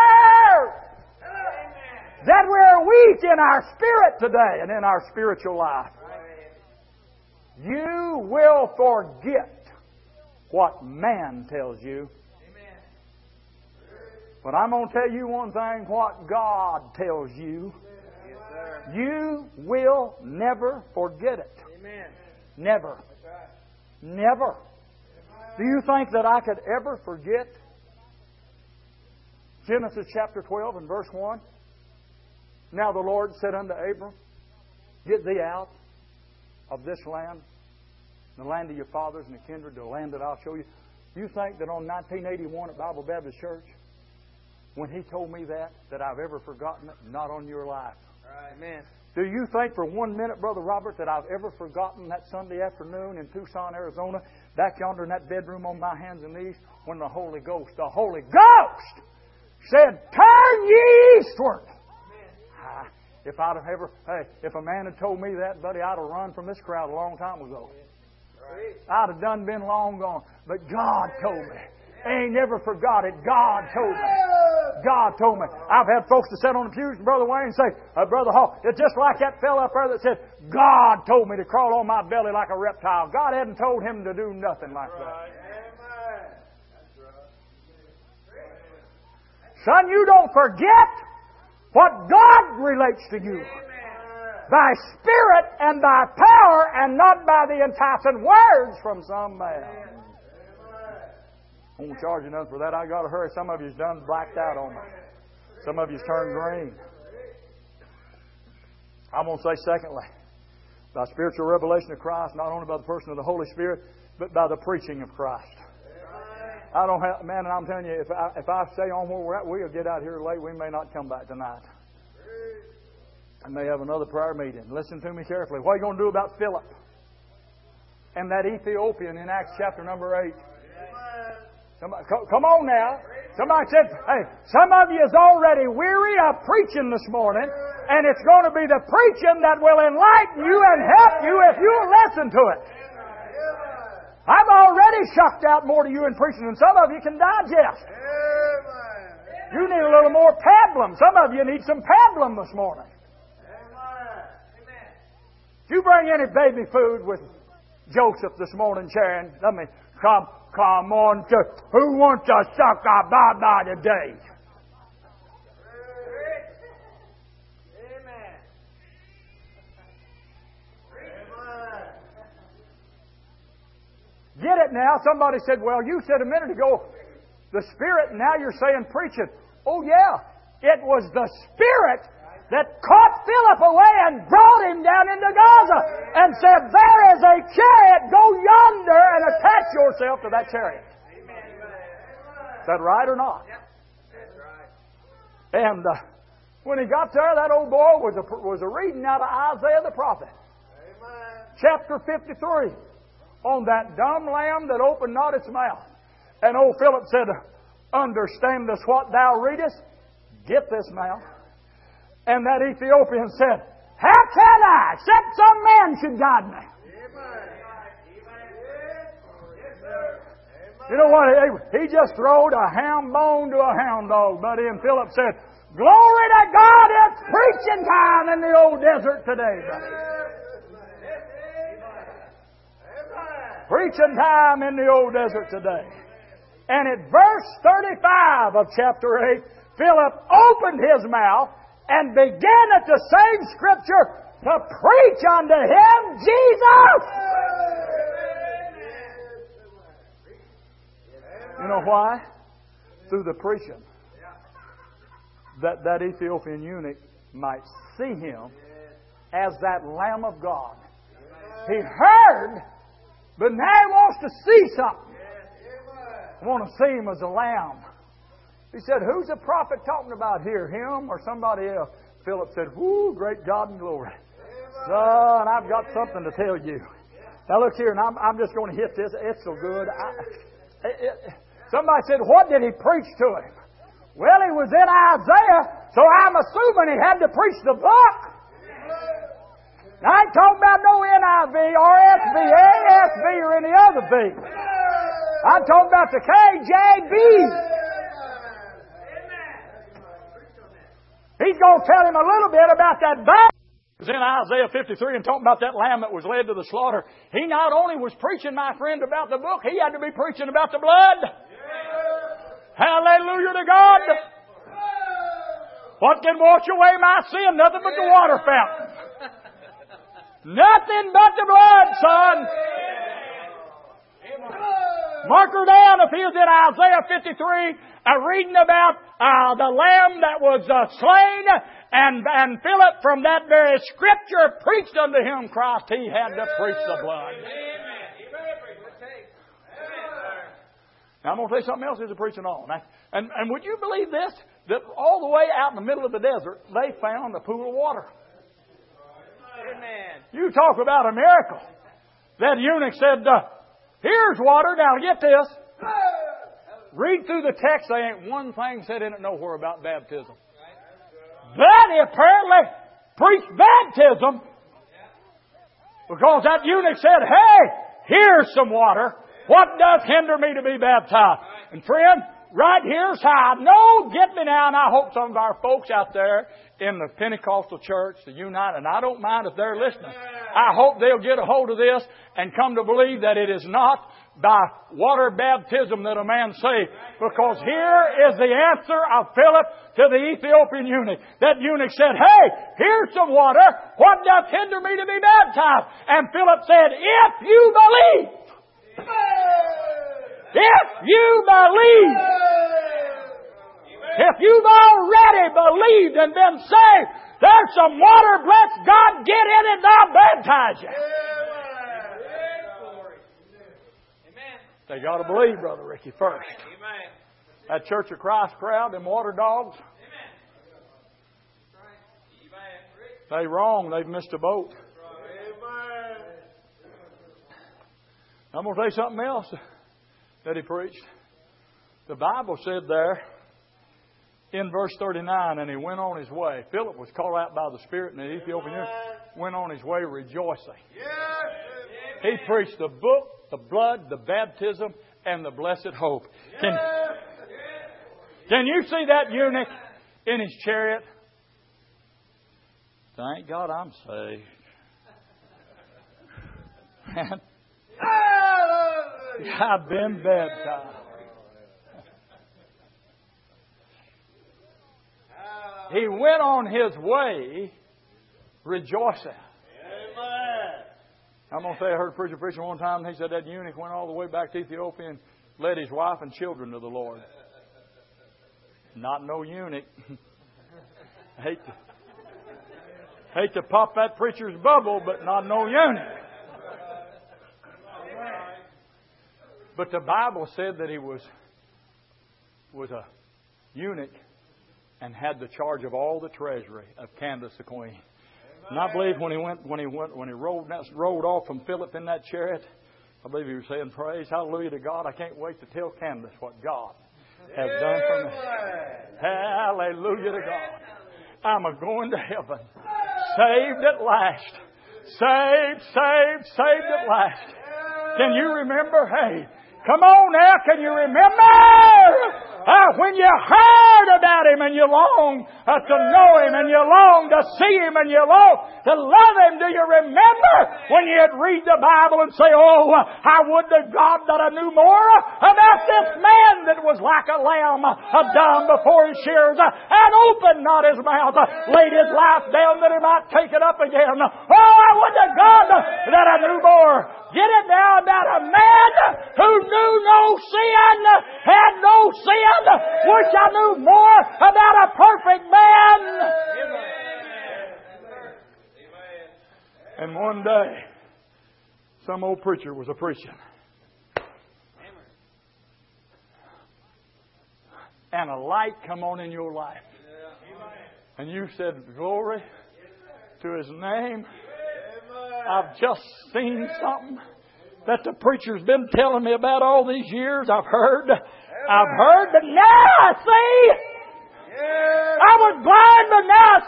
that we're weak in our spirit today and in our spiritual life. You will forget what man tells you. But I'm going to tell you one thing, what God tells you, yes, sir. You will never forget it. Amen. Never. That's right. Never. Amen. Do you think that I could ever forget Genesis chapter twelve and verse one? Now the Lord said unto Abram, get thee out of this land, the land of your fathers and the kindred, the land that I'll show you. You think that on nineteen eighty-one at Bible Baptist Church, when He told me that, that I've ever forgotten it? Not on your life. Right. Amen. Do you think for one minute, Brother Robert, that I've ever forgotten that Sunday afternoon in Tucson, Arizona, back yonder in that bedroom on my hands and knees, when the Holy Ghost, the Holy Ghost said, turn ye eastward. Ah, if I'd have ever, hey, if a man had told me that, buddy, I'd have run from this crowd a long time ago. Right. I'd have done been long gone. But God told me. I ain't never forgot it. God told me. God told me. I've had folks to sit on the pews and Brother Wayne say, uh, Brother Hall, it's just like that fellow up there that said, God told me to crawl on my belly like a reptile. God hadn't told him to do nothing like that. Son, you don't forget what God relates to you. By Spirit and by power and not by the enticing words from some man. I won't charge you nothing for that. I got to hurry. Some of you's done blacked out on me. Some of you's turned green. I'm going to say secondly, by spiritual revelation of Christ, not only by the person of the Holy Spirit, but by the preaching of Christ. I don't have, man, and I'm telling you, if I, if I stay on where we're at, we'll get out here late. We may not come back tonight. I may have another prayer meeting. Listen to me carefully. What are you going to do about Philip and that Ethiopian in Acts chapter number eight? Somebody, come on now. Somebody said, hey, some of you is already weary of preaching this morning, and it's going to be the preaching that will enlighten you and help you if you'll listen to it. I've already shucked out more to you in preaching than some of you can digest. You need a little more pablum. Some of you need some pablum this morning. If you bring any baby food with Joseph this morning, Sharon, let me come. Come on, who wants to suck a baba today? Amen. Get it now? Somebody said, well, you said a minute ago, the Spirit, and now you're saying preaching. Oh, yeah. It was the Spirit that caught Philip away and brought him down into Gaza and said, there is a chariot, go yonder and attach yourself to that chariot. Is that right or not? And uh, when he got there, that old boy was a, was a reading out of Isaiah the prophet. Amen. Chapter fifty-three. On that dumb lamb that opened not its mouth. And old Philip said, understandest what thou readest? Get this mouth. And that Ethiopian said, how can I, except some man should guide me? You know what? He just throwed a ham bone to a hound dog, buddy. And Philip said, glory to God, it's preaching time in the old desert today, buddy. Preaching time in the old desert today. And at verse thirty-five of chapter eight, Philip opened his mouth and began at the same Scripture to preach unto him Jesus. You know why? Through the preaching. That, that Ethiopian eunuch might see him as that Lamb of God. He heard, but now he wants to see something. I want to see him as a lamb. He said, who's the prophet talking about here? Him or somebody else? Philip said, whoo, great God and glory. Son, I've got something to tell you. Now look here, and I'm, I'm just going to hit this. It's so good. I, it, it, somebody said, what did he preach to him? Well, he was in Isaiah, so I'm assuming he had to preach the book. Now, I ain't talking about no N I V, R S V, A S V, or any other V. I'm talking about the K J V. He's going to tell him a little bit about that battle. He was in Isaiah fifty-three and talking about that lamb that was led to the slaughter. He not only was preaching, my friend, about the book, he had to be preaching about the blood. Hallelujah to God. What can wash away my sin? Nothing but the water fountain. Nothing but the blood, son. Mark her down if he was in Isaiah fifty-three, uh, reading about uh, the lamb that was uh, slain, and, and Philip from that very Scripture preached unto him Christ. He had to preach the blood. Now I'm going to tell you something else he's preaching on. And, and would you believe this? That all the way out in the middle of the desert, they found a pool of water. Amen. You talk about a miracle. That eunuch said, uh, here's water. Now get this. Read through the text. There ain't one thing said in it nowhere about baptism. But he apparently preached baptism because that eunuch said, hey, here's some water. What does hinder me to be baptized? And friend, right here's how. No, get me now. And I hope some of our folks out there in the Pentecostal church, the United, and I don't mind if they're listening. I hope they'll get a hold of this and come to believe that it is not by water baptism that a man saved. Because here is the answer of Philip to the Ethiopian eunuch. That eunuch said, hey, here's some water. What doth hinder me to be baptized? And Philip said, if you believe. If you believe. If you've already believed and been saved, there's some water. Bless God, get in it and I'll baptize you. They got to believe, Brother Ricky, first. That Church of Christ crowd, them water dogs, they wrong. They've missed a boat. I'm going to tell you something else that he preached. The Bible said there in verse thirty-nine, and he went on his way. Philip was called out by the Spirit, and the Ethiopian eunuch went on his way rejoicing. He preached the book, the blood, the baptism, and the blessed hope. Can, can you see that eunuch in his chariot? Thank God I'm saved. I've been baptized. He went on his way rejoicing. I'm going to say I heard a preacher preaching one time, and he said that eunuch went all the way back to Ethiopia and led his wife and children to the Lord. Not no eunuch. I hate to, hate to pop that preacher's bubble, but not no eunuch. But the Bible said that he was, was a eunuch and had the charge of all the treasury of Candace the queen. And I believe when he went, when he went, when he rolled rolled off from Philip in that chariot, I believe he was saying, "Praise, hallelujah to God! I can't wait to tell Candace what God has done for me. Hallelujah to God! I'm a going to heaven, saved at last, saved, saved, saved at last." Can you remember? Hey, come on now! Can you remember? Uh, when you heard about Him and you long uh, to know Him and you long to see Him and you long to love Him, do you remember when you'd read the Bible and say, "Oh, uh, I would to God that I knew more about this man that was like a lamb uh, dumb before his shears uh, and opened not his mouth, uh, laid his life down that He might take it up again. Oh, I would to God uh, that I knew more." Get it now about a man who knew no sin, had no sin. Wish I knew more about a perfect man. And one day, some old preacher was a preaching. And a light come on in your life. And you said, "Glory to His name. I've just seen something that the preacher's been telling me about all these years. I've heard. I've heard, but now I see. I was blind, but now I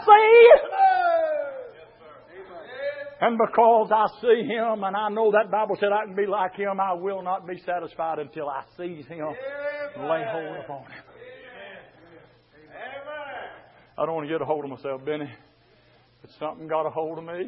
see. And because I see Him, and I know that Bible said I can be like Him, I will not be satisfied until I seize Him and lay hold upon Him. I don't want to get a hold of myself, Benny. But something got a hold of me.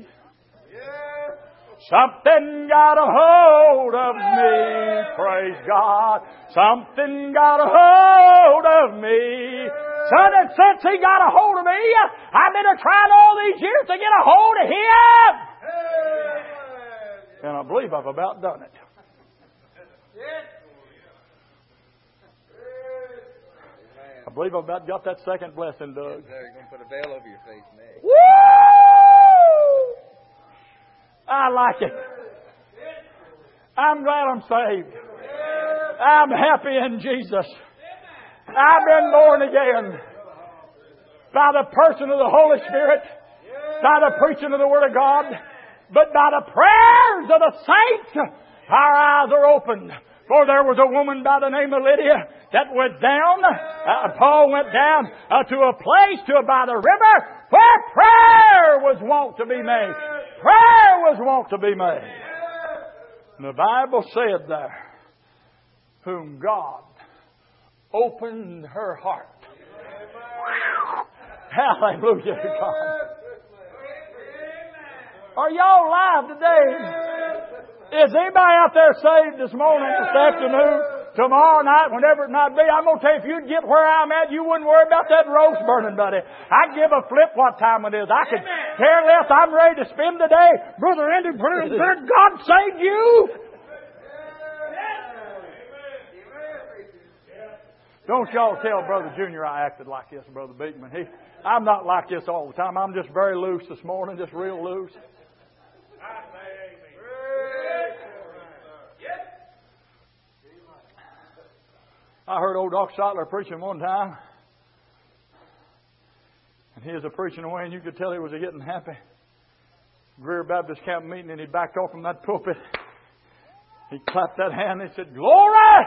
Something got a hold of me, praise God. Something got a hold of me. Son, and since He got a hold of me, I've been trying all these years to get a hold of Him. And I believe I've about done it. I believe I've about got that second blessing, Doug. You're going to put a veil over your face next. Woo! I like it. I'm glad I'm saved. I'm happy in Jesus. I've been born again by the person of the Holy Spirit, by the preaching of the Word of God, but by the prayers of the saints, our eyes are opened. For there was a woman by the name of Lydia that went down, uh, Paul went down uh, to a place to by the river where prayer was wont to be made. Prayer was wont to be made. And the Bible said there, whom God opened her heart. Hallelujah to God. Are y'all alive today? Is anybody out there saved this morning, this afternoon, tomorrow night, whenever it might be? I'm going to tell you, if you'd get where I'm at, you wouldn't worry about that roast burning, buddy. I'd give a flip what time it is. I could care less. I'm ready to spend the day. Brother Andy, good God saved you. Don't y'all tell Brother Junior I acted like this, Brother Beekman. He, I'm not like this all the time. I'm just very loose this morning, just real loose. I heard old Doc Sattler preaching one time. And he was a preaching away, and you could tell he was a getting happy. Greer Baptist Camp meeting, and he backed off from that pulpit. He clapped that hand and he said, "Glory!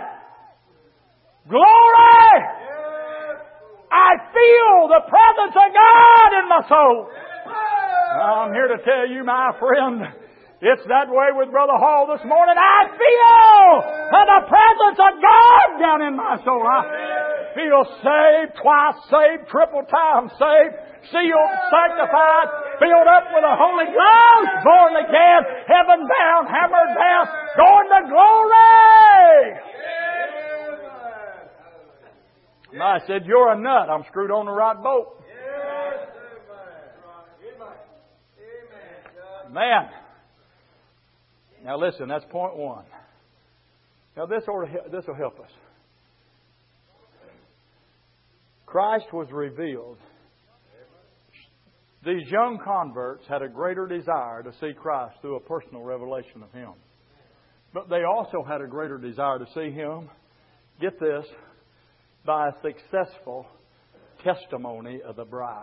Glory! I feel the presence of God in my soul." I'm here to tell you, my friend, it's that way with Brother Hall this morning. I feel the presence of God down in my soul. I feel saved, twice saved, triple time saved, sealed, sanctified, filled up with the Holy Ghost, born again, heaven bound, hammered down, going to glory. And I said, "You're a nut. I'm screwed on the right boat." Man. Now listen, that's point one. Now this will, this will help us. Christ was revealed. These young converts had a greater desire to see Christ through a personal revelation of Him. But they also had a greater desire to see Him, get this, by a successful testimony of the bride.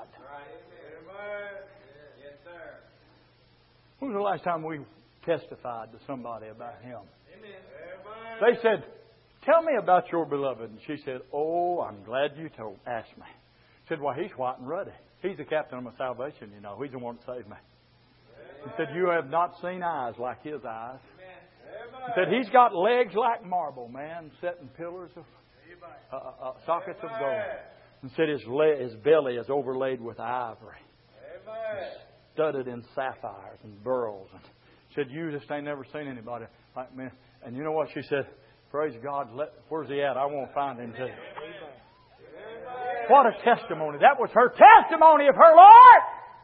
When was the last time we testified to somebody about Him? They said, tell me about your beloved. And she said, oh, I'm glad you told. Asked me. She said, well, he's white and ruddy. He's the captain of my salvation, you know. He's the one that saved me. He said, you have not seen eyes like His eyes. He said, He's got legs like marble, man, set in pillars of uh, uh, sockets of gold. And said his, le- his belly is overlaid with ivory. Studded in sapphires and beryls. And said, you just ain't never seen anybody like me. And you know what she said? Praise God. Let, where's He at? I won't find Him today. What a testimony. That was her testimony of her Lord.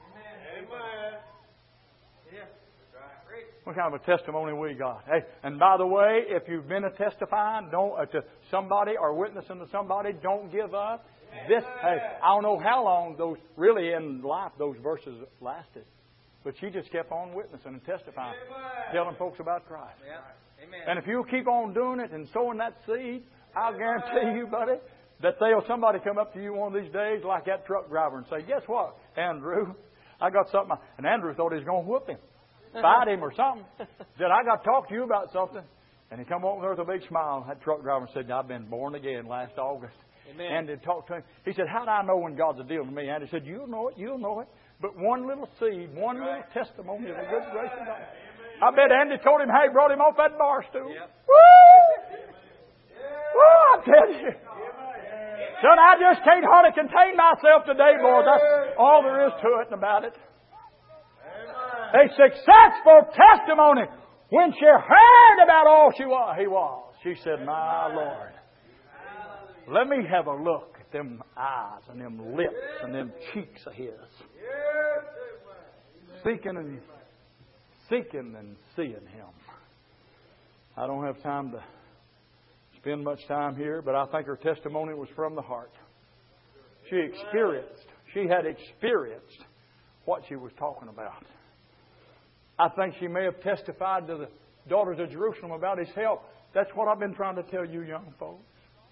What kind of a testimony we got? Hey, and by the way, if you've been a testifying, don't uh, to somebody or witnessing to somebody, don't give up. This, hey, I don't know how long those really in life those verses lasted, but she just kept on witnessing and testifying, telling folks about Christ. And if you keep on doing it and sowing that seed, I'll guarantee you, buddy, that they'll somebody come up to you one of these days like that truck driver and say, "Guess what, Andrew? I got something." And Andrew thought he was going to whoop him. Fight him or something. Said, I got to talk to you about something. And he come over there with a big smile. That truck driver said, I've been born again last August. Amen. Andy talked to him. He said, how do I know when God's a deal to me? Andy said, you'll know it, you'll know it. But one little seed, one little testimony of the good grace of God. I bet Andy told him how he brought him off that bar stool. Yep. Woo! Woo, I tell you. Son, I just can't hardly contain myself today, boy. That's all there is to it and about it. A successful testimony. When she heard about all she was, he was, she said, my Lord, let me have a look at them eyes and them lips and them cheeks of His. Seeking and seeking and seeing Him. I don't have time to spend much time here, but I think her testimony was from the heart. She experienced, she had experienced what she was talking about. I think she may have testified to the daughters of Jerusalem about His help. That's what I've been trying to tell you young folks.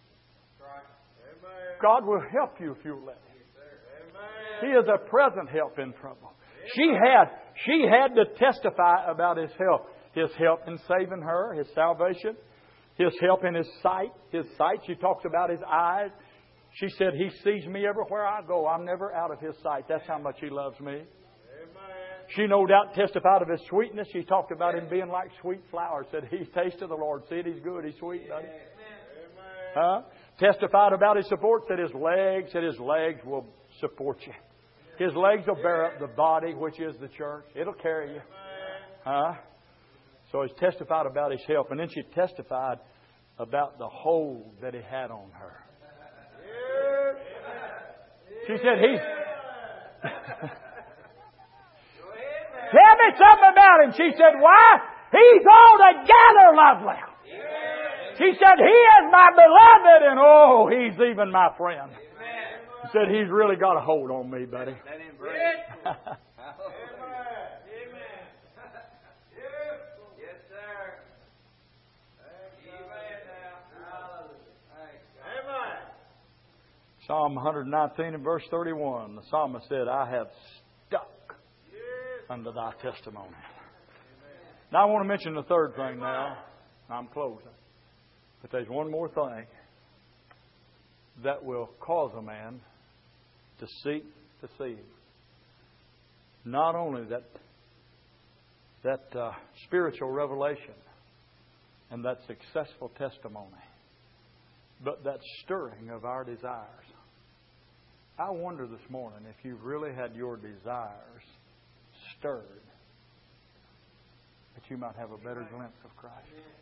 God will help you if you let Him. He is a present help in trouble. She had, she had to testify about His help. His help in saving her, His salvation. His help in His sight. His sight, she talks about His eyes. She said, He sees me everywhere I go. I'm never out of His sight. That's how much He loves me. She no doubt testified of His sweetness. She talked about Him being like sweet flowers. Said, He's tasted the Lord. See it, He's good. He's sweet, buddy. Huh? Testified about His support. Said His legs, said His legs will support you. His legs will bear up the body, which is the church. It'll carry you. Huh? So He's testified about His help. And then she testified about the hold that He had on her. She said, He's... Tell me something about Him. She said, why? He's altogether lovely. She said, He is my beloved and oh, He's even my friend. She said, He's really got a hold on me, buddy. Psalm one nineteen and verse thirty-one. The psalmist said, I have stuck under Thy testimony. Now I want to mention the third thing now. I'm closing. But there's one more thing that will cause a man to seek to see Him. Not only that that uh, spiritual revelation and that successful testimony, but that stirring of our desires. I wonder this morning if you've really had your desires stirred, that you might have a better glimpse of Christ.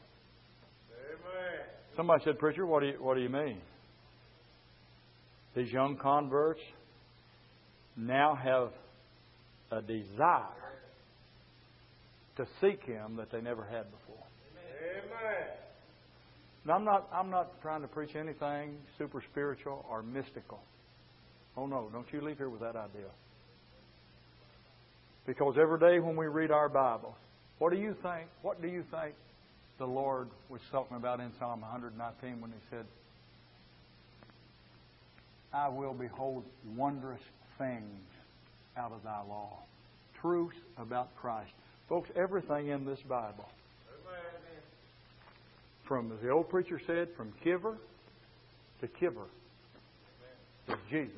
Amen. Somebody said, Preacher, what do you, what do you mean? These young converts now have a desire to seek Him that they never had before. Amen. Now, I'm not, I'm not trying to preach anything super spiritual or mystical. Oh, no, don't you leave here with that idea. Because every day when we read our Bible, what do you think? What do you think the Lord was talking about in Psalm one nineteen when He said, I will behold wondrous things out of thy law. Truth about Christ. Folks, everything in this Bible, from, as the old preacher said, from kiver to kiver, is Jesus.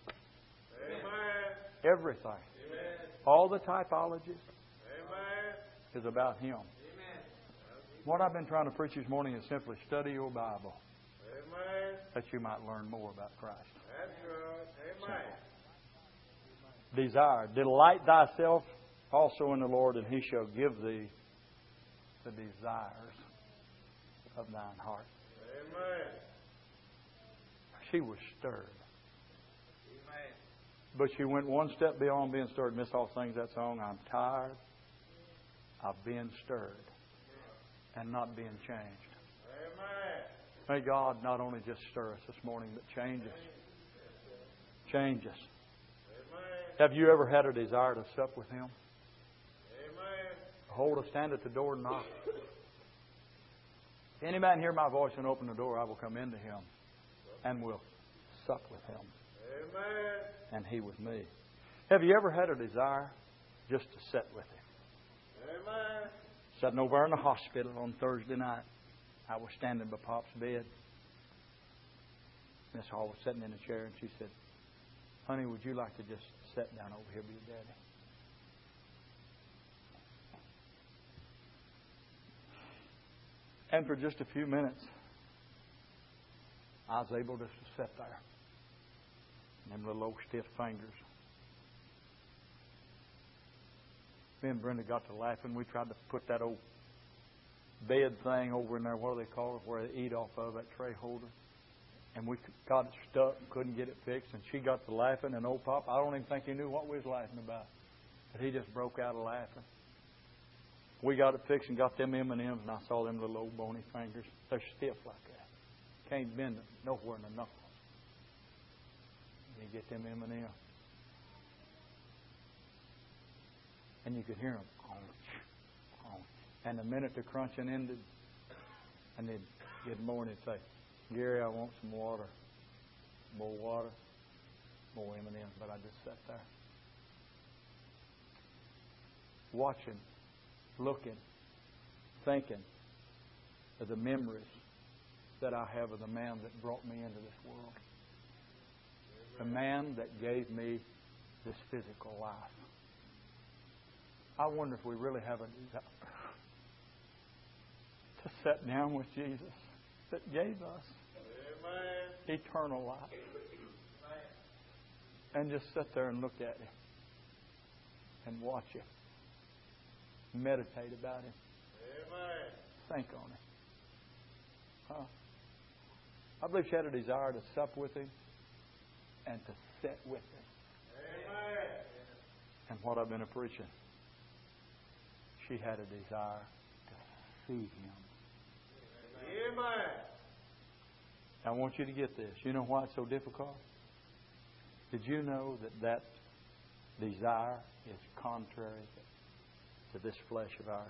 Amen. Everything. Amen. All the typologies Amen. is about Him. Amen. What I've been trying to preach this morning is simply study your Bible Amen. that you might learn more about Christ. That's right. Amen. Desire. Delight thyself also in the Lord, and He shall give thee the desires of thine heart. Amen. She was stirred. Amen. But she went one step beyond being stirred. Miss All sings that song, I'm tired of being stirred and not being changed. Amen. May God not only just stir us this morning, but change us. Change us. Amen. Have you ever had a desire to sup with Him? Amen. Hold a stand at the door and knock. Any man hear my voice and open the door, I will come into him and will sup with him. Amen. And he with me. Have you ever had a desire just to sit with Him? Amen. Sitting over in the hospital on Thursday night, I was standing by Pop's bed. Miss Hall was sitting in a chair and she said, honey, would you like to just sit down over here with your daddy? And for just a few minutes, I was able just to sit there. And them little old stiff fingers. Me and Brenda got to laughing. We tried to put that old bed thing over in there, what do they call it, where they eat off of, that tray holder. And we got it stuck and couldn't get it fixed. And she got to laughing. And old Pop, I don't even think he knew what we was laughing about. But he just broke out of laughing. We got it fixed and got them M and M's, and I saw them little old bony fingers. They're stiff like that. Can't bend them nowhere in the knuckles. You get them M and M's. And you could hear them. And the minute the crunching ended, and they'd get more and they'd say, Gary, I want some water. More water. More M and M's. But I just sat there. Watching. Looking. Thinking of the memories that I have of the man that brought me into this world. The man that gave me this physical life. I wonder if we really have a desire to sit down with Jesus that gave us Amen. Eternal life. Amen. And just sit there and look at Him and watch Him. Meditate about Him. Amen. Think on Him. Huh? I believe she had a desire to sup with Him and to sit with Him. Amen. And what I've been a preaching, she had a desire to see Him. Amen. I want you to get this. You know why it's so difficult? Did you know that that desire is contrary to this flesh of ours?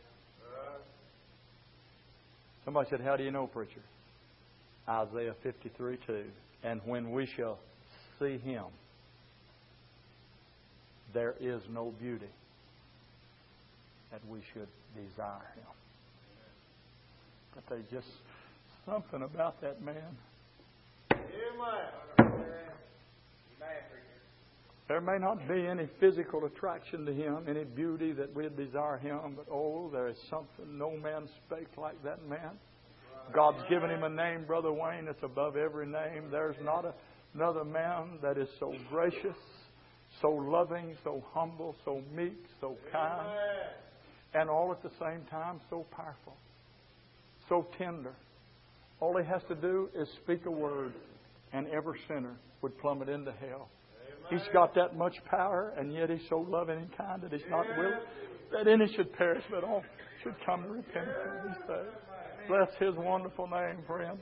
Somebody said, how do you know, preacher? Isaiah fifty-three two. And when we shall see Him, there is no beauty that we should desire Him. But there's just something about that man. Amen. There may not be any physical attraction to Him, any beauty that we desire Him, but oh, there is something. No man spake like that man. God's given him a name, Brother Wayne, that's above every name. There's not a, another man that is so gracious, so loving, so humble, so meek, so kind, and all at the same time so powerful, so tender. All he has to do is speak a word, and every sinner would plummet into hell. He's got that much power, and yet He's so loving and kind that He's not willing that any should perish, but all should come to repentance and be saved. Bless His wonderful name, friend.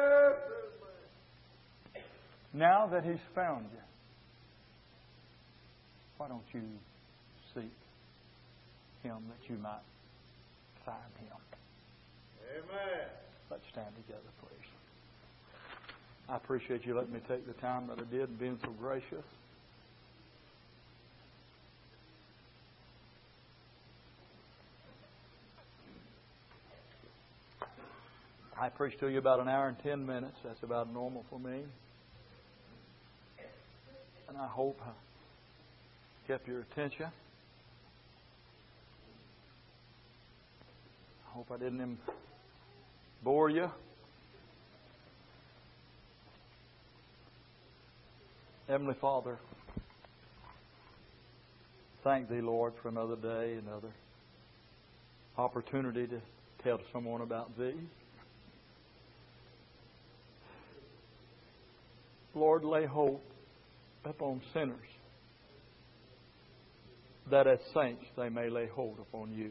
Now that He's found you, why don't you seek Him that you might find Him? Amen. Let's stand together, please. I appreciate you letting me take the time that I did and being so gracious. I preached to you about an hour and ten minutes. That's about normal for me. And I hope I kept your attention. I hope I didn't bore you. Heavenly Father, thank Thee, Lord, for another day, another opportunity to tell someone about Thee. Lord, lay hold upon sinners, that as saints they may lay hold upon You.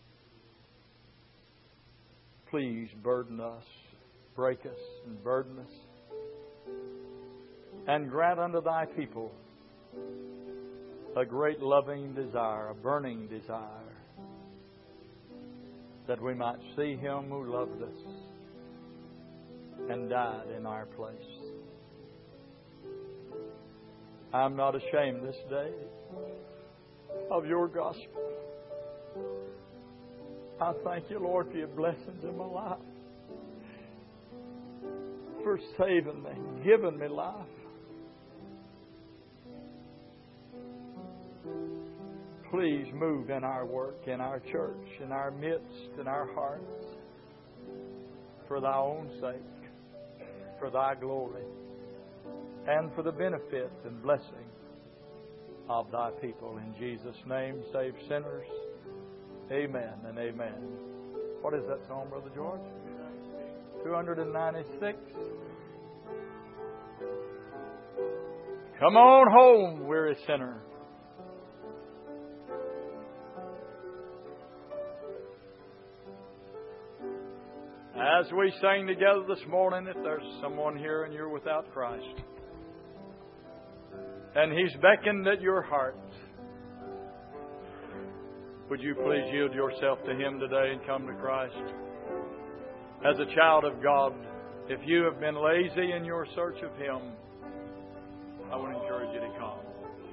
Please burden us, break us, and burden us, and grant unto Thy people a great loving desire, a burning desire, that we might see Him who loved us and died in our place. I'm not ashamed this day of Your gospel. I thank You, Lord, for Your blessings in my life, for saving me, giving me life. Please move in our work, in our church, in our midst, in our hearts, for Thy own sake, for Thy glory, and for the benefit and blessing of Thy people. In Jesus' name, save sinners. Amen and amen. What is that song, Brother George? two ninety-six. Come on home, weary sinner. As we sing together this morning, if there's someone here and you're without Christ, and He's beckoned at your heart, would you please yield yourself to Him today and come to Christ? As a child of God, if you have been lazy in your search of Him, I want to encourage you to come.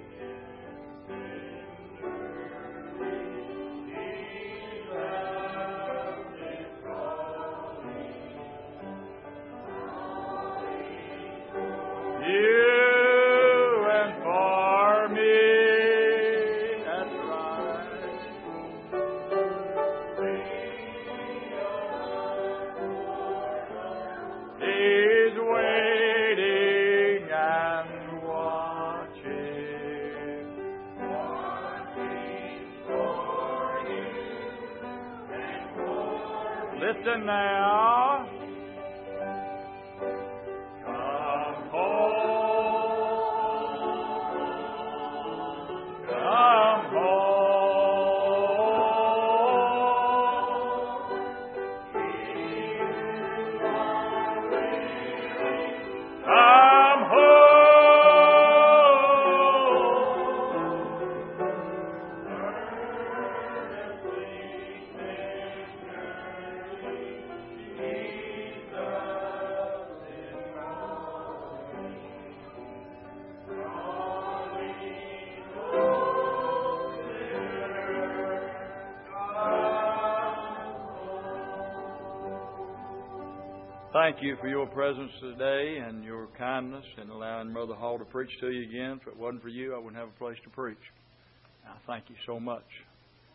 Listen now. Come home. Come home. Come Thank you for your presence today and your kindness in allowing Brother Hall to preach to you again. If it wasn't for you, I wouldn't have a place to preach. I thank you so much.